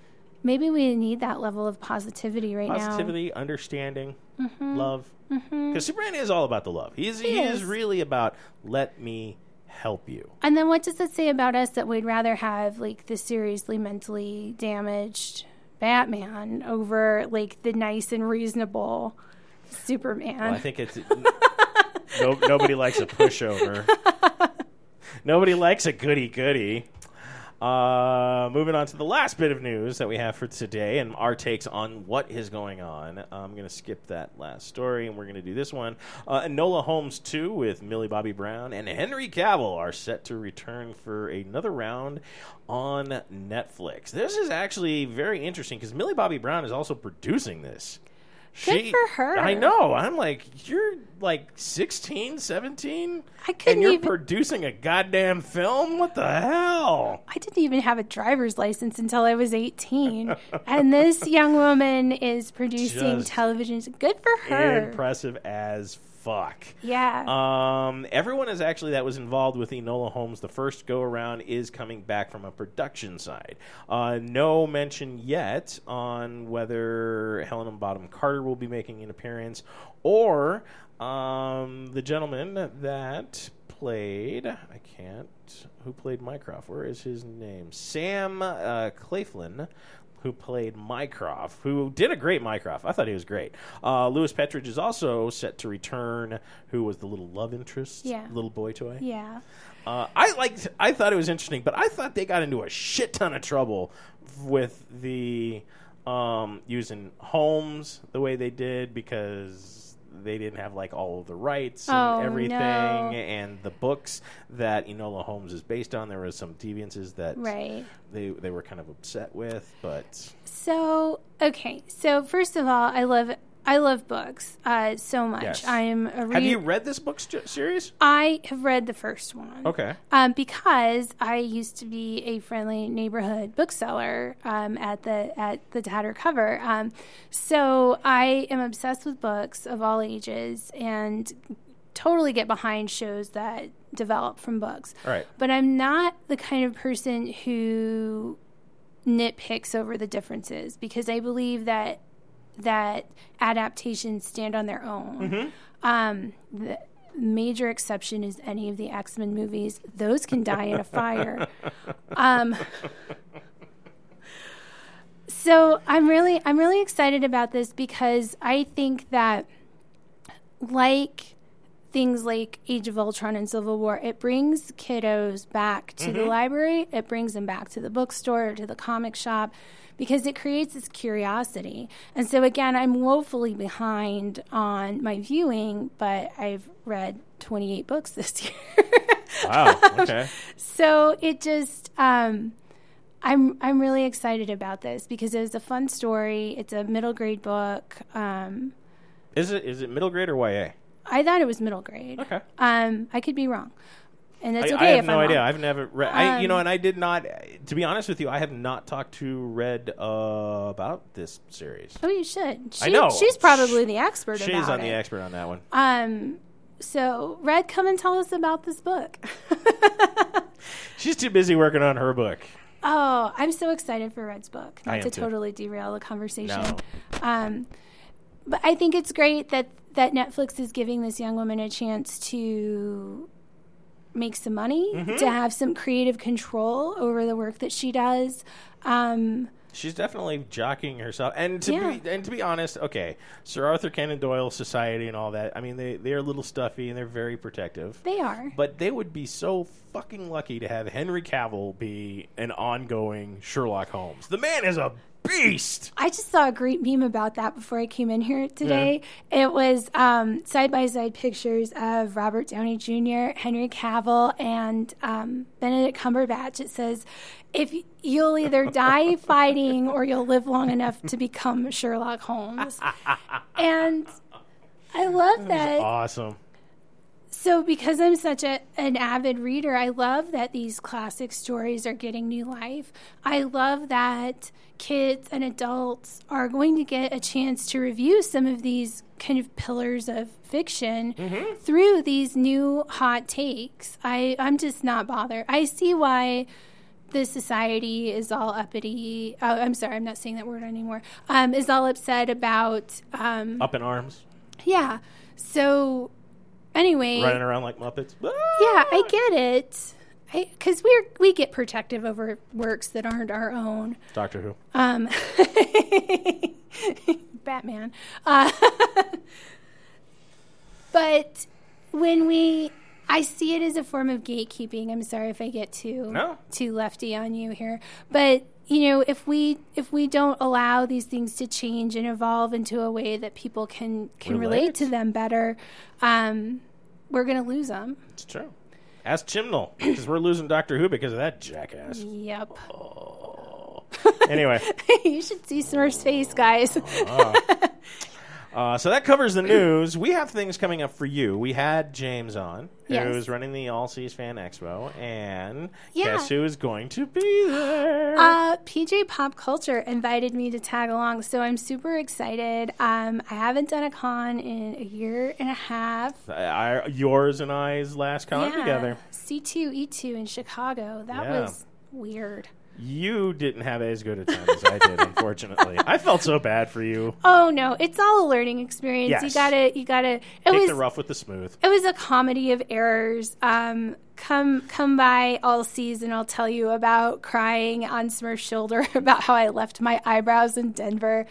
positivity right now. Positivity, understanding, love. Because Superman is all about the love. He is really about let me help you. And then what does it say about us that we'd rather have like the seriously mentally damaged Batman over like the nice and reasonable Superman? Well, I think it's nobody likes a pushover. Nobody likes a goody-goody. Moving on to the last bit of news that we have for today and our takes on what is going on. I'm going to skip that last story, and we're going to do this one. Enola Holmes 2 with Millie Bobby Brown and Henry Cavill are set to return for another round on Netflix. This is actually very interesting because Millie Bobby Brown is also producing this. Good for her. I know. I'm like, you're like 16, 17? And you're producing a goddamn film? What the hell? I didn't even have a driver's license until I was 18. And this young woman is producing television. Good for her. Impressive as fuck. Yeah. Everyone is actually that was involved with Enola Holmes the first go around is coming back from a production side. No mention yet on whether Helena Bonham Carter will be making an appearance or the gentleman that played Mycroft? Where is his name? Sam Claflin, who played Mycroft, who did a great Mycroft. I thought he was great. Louis Petridge is also set to return, who was the little love interest, little boy toy. Yeah. I thought it was interesting, but I thought they got into a shit ton of trouble with the using Holmes the way they did, because they didn't have like all of the rights and everything, and the books that Enola Holmes is based on, there was some deviances that they were kind of upset with. But so first of all, I love books so much. Yes. Have you read this book series? I have read the first one. Okay. Because I used to be a friendly neighborhood bookseller at the Tattered Cover. So I am obsessed with books of all ages and totally get behind shows that develop from books. Right. But I'm not the kind of person who nitpicks over the differences, because I believe that adaptations stand on their own. Mm-hmm. The major exception is any of the X-Men movies. Those can die in a fire. So I'm really excited about this, because I think that, like things like Age of Ultron and Civil War, it brings kiddos back to the library. It brings them back to the bookstore, to the comic shop, because it creates this curiosity. And so, again, I'm woefully behind on my viewing, but I've read 28 books this year. Wow, okay. So it just, I'm really excited about this, because it's a fun story. It's a middle grade book. Is it middle grade or YA? I thought it was middle grade. Okay. I could be wrong. And that's okay. I have no idea. I've never read. And I did not. To be honest with you, I have not talked to Red about this series. Oh, you should. I know. She's probably the expert. She's about the it. expert on that one. So Red, come and tell us about this book. She's too busy working on her book. Oh, I'm so excited for Red's book. Not to too. Totally derail the conversation. No. But I think it's great that Netflix is giving this young woman a chance to make some money, to have some creative control over the work that she does. She's definitely jockeying herself. And to be honest, okay, Sir Arthur Conan Doyle Society and all that, I mean, they're a little stuffy and they're very protective. They are. But they would be so fucking lucky to have Henry Cavill be an ongoing Sherlock Holmes. The man is a beast. I just saw a great meme about that before I came in here today. Yeah. It was side-by-side pictures of Robert Downey Jr., Henry Cavill, and Benedict Cumberbatch. It says, if you'll either die fighting or you'll live long enough to become Sherlock Holmes. And I love that. Awesome. So because I'm such an avid reader, I love that these classic stories are getting new life. I love that kids and adults are going to get a chance to review some of these kind of pillars of fiction through these new hot takes. I'm just not bothered. I see why the society is all uppity. Oh, I'm sorry, I'm not saying that word anymore. Is all upset about... up in arms? Yeah. So... Anyway, running around like Muppets. Yeah, I get it. Because we get protective over works that aren't our own. Doctor Who. Batman. But when I see it as a form of gatekeeping. I'm sorry if I get too lefty on you here, but if we don't allow these things to change and evolve into a way that people can relate to them better, we're going to lose them. It's true. Ask Chimnall, because we're losing Doctor Who because of that jackass. Yep. Oh. Anyway. You should see Smurf's face, guys. So that covers the news. We have things coming up for you. We had James on, who's running the All Seas Fan Expo, and guess who is going to be there? PJ Pop Culture invited me to tag along, so I'm super excited. I haven't done a con in a year and a half. Yours and I's last con together. C2E2 in Chicago. That was weird. You didn't have as good a time as I did, unfortunately. I felt so bad for you. Oh no, it's all a learning experience. Yes. You gotta. Take the rough with the smooth. It was a comedy of errors. Come by all season. I'll tell you about crying on Smurf's shoulder about how I left my eyebrows in Denver.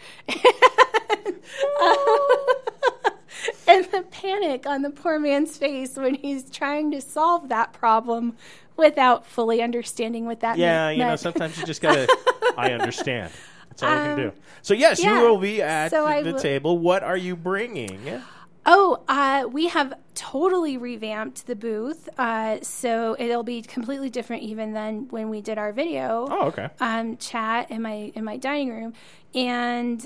And the panic on the poor man's face when he's trying to solve that problem without fully understanding what that meant. Yeah, sometimes you just gotta, I understand. That's all you can do. So yes, you will be at the table. What are you bringing? Oh, we have totally revamped the booth, so it'll be completely different even than when we did our video. Oh, okay. Chat in my dining room, and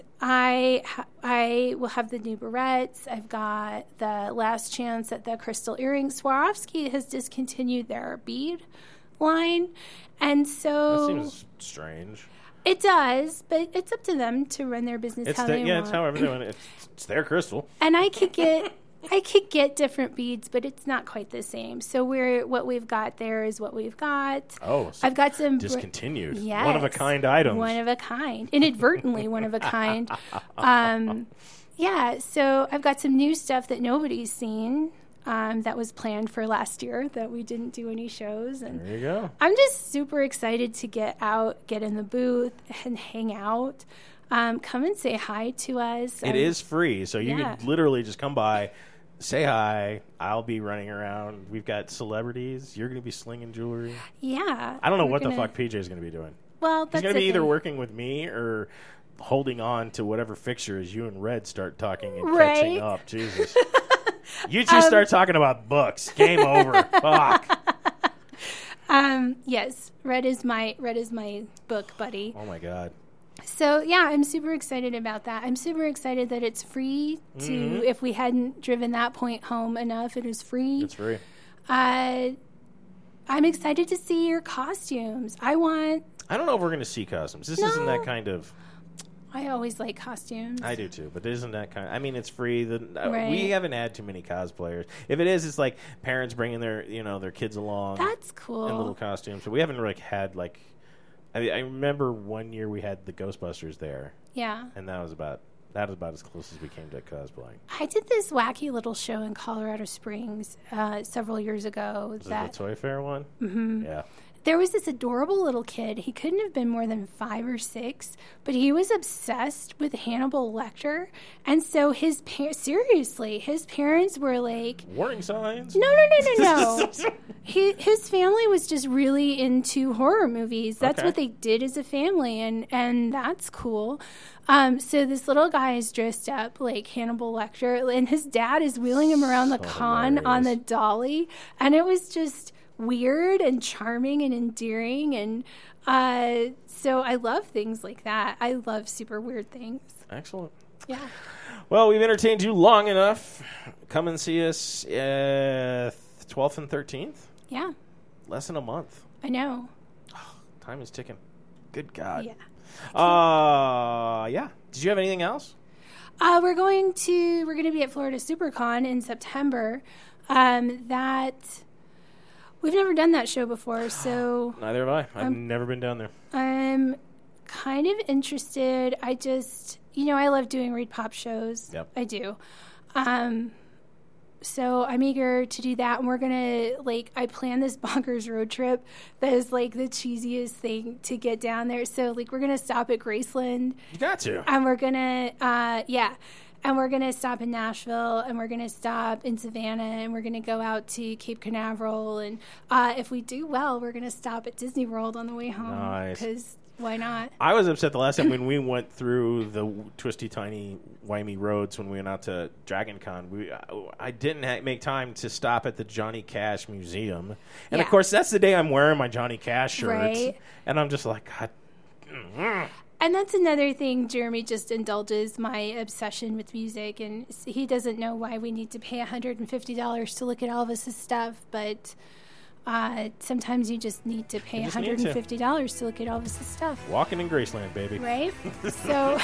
I will have the new barrettes. I've got the Last Chance at the Crystal Earrings. Swarovski has discontinued their bead line, and so that seems strange. It does, but it's up to them to run their business how they want. Yeah, it's however they want it. It's their crystal. And I could get different beads, but it's not quite the same. So what we've got there is what we've got. Oh, so I've got some discontinued. Yes, one of a kind items. One of a kind, inadvertently one of a kind. Yeah, so I've got some new stuff that nobody's seen. That was planned for last year that we didn't do any shows. And there you go. I'm just super excited to get out, get in the booth, and hang out. Come and say hi to us. It is free, so you can literally just come by, say hi. I'll be running around. We've got celebrities. You're going to be slinging jewelry. Yeah. I don't know what the fuck PJ is going to be doing. Well, that's He's going to be either working with me or holding on to whatever fixture as you and Red start talking and catching up. Jesus. You two start talking about books. Game over. Fuck. Yes, Red is my book buddy. Oh my God. So yeah, I'm super excited about that. I'm super excited that it's free to. If we hadn't driven that point home enough, it is free. It's free. I'm excited to see your costumes. I don't know if we're going to see costumes. This isn't that kind of. I always like costumes. I do too, but isn't that kind of... I mean, it's free. Right. We haven't had too many cosplayers. If it is, it's like parents bringing their kids along. That's cool. In little costumes. So we haven't had like... I remember one year we had the Ghostbusters there. Yeah. And that was about as close as we came to cosplaying. I did this wacky little show in Colorado Springs several years ago. Was it the Toy Fair one? Mm-hmm. Yeah. There was this adorable little kid. He couldn't have been more than 5 or 6, but he was obsessed with Hannibal Lecter. And so his parents were like... Warning signs? No. His family was just really into horror movies. That's what they did as a family, and that's cool. So this little guy is dressed up like Hannibal Lecter, and his dad is wheeling him around the con on the dolly. And it was just... weird and charming and endearing, and so I love things like that. I love super weird things. Excellent. Yeah. Well, we've entertained you long enough. Come and see us 12th and 13th. Yeah. Less than a month. I know. Time is ticking. Good God. Yeah. Yeah. Did you have anything else? We're going to be at Florida SuperCon in September. We've never done that show before, so... Neither have I. I've never been down there. I'm kind of interested. I just... I love doing Read Pop shows. Yep. I do. So I'm eager to do that, and we're going to, I planned this bonkers road trip that is, the cheesiest thing to get down there. So, we're going to stop at Graceland. You got to. And we're going to, And we're going to stop in Nashville, and we're going to stop in Savannah, and we're going to go out to Cape Canaveral. And if we do well, we're going to stop at Disney World on the way home. Nice. Because why not? I was upset the last time when we went through the twisty, tiny, wimey roads when we went out to Dragon Con. I didn't make time to stop at the Johnny Cash Museum. And, of course, that's the day I'm wearing my Johnny Cash shirt. Right. And I'm just like, God. And that's another thing. Jeremy just indulges my obsession with music, and he doesn't know why we need to pay $150 to look at Elvis's stuff, but sometimes you just need to pay $150 to look at Elvis's stuff. Walking in Graceland, baby. Right? So...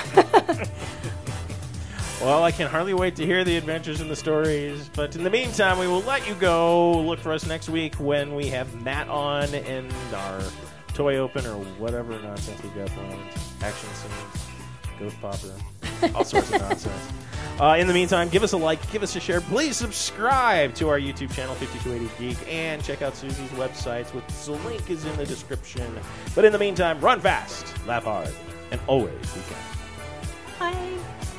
Well, I can hardly wait to hear the adventures and the stories. But in the meantime, we will let you go. Look for us next week when we have Matt on and our toy open or whatever nonsense we've got planned. Action scenes, ghost popper, all sorts of nonsense. In the meantime, give us a like, give us a share. Please subscribe to our YouTube channel, 5280 Geek, and check out Susie's websites, which the link is in the description. But in the meantime, run fast, laugh hard, and always be kind. Bye.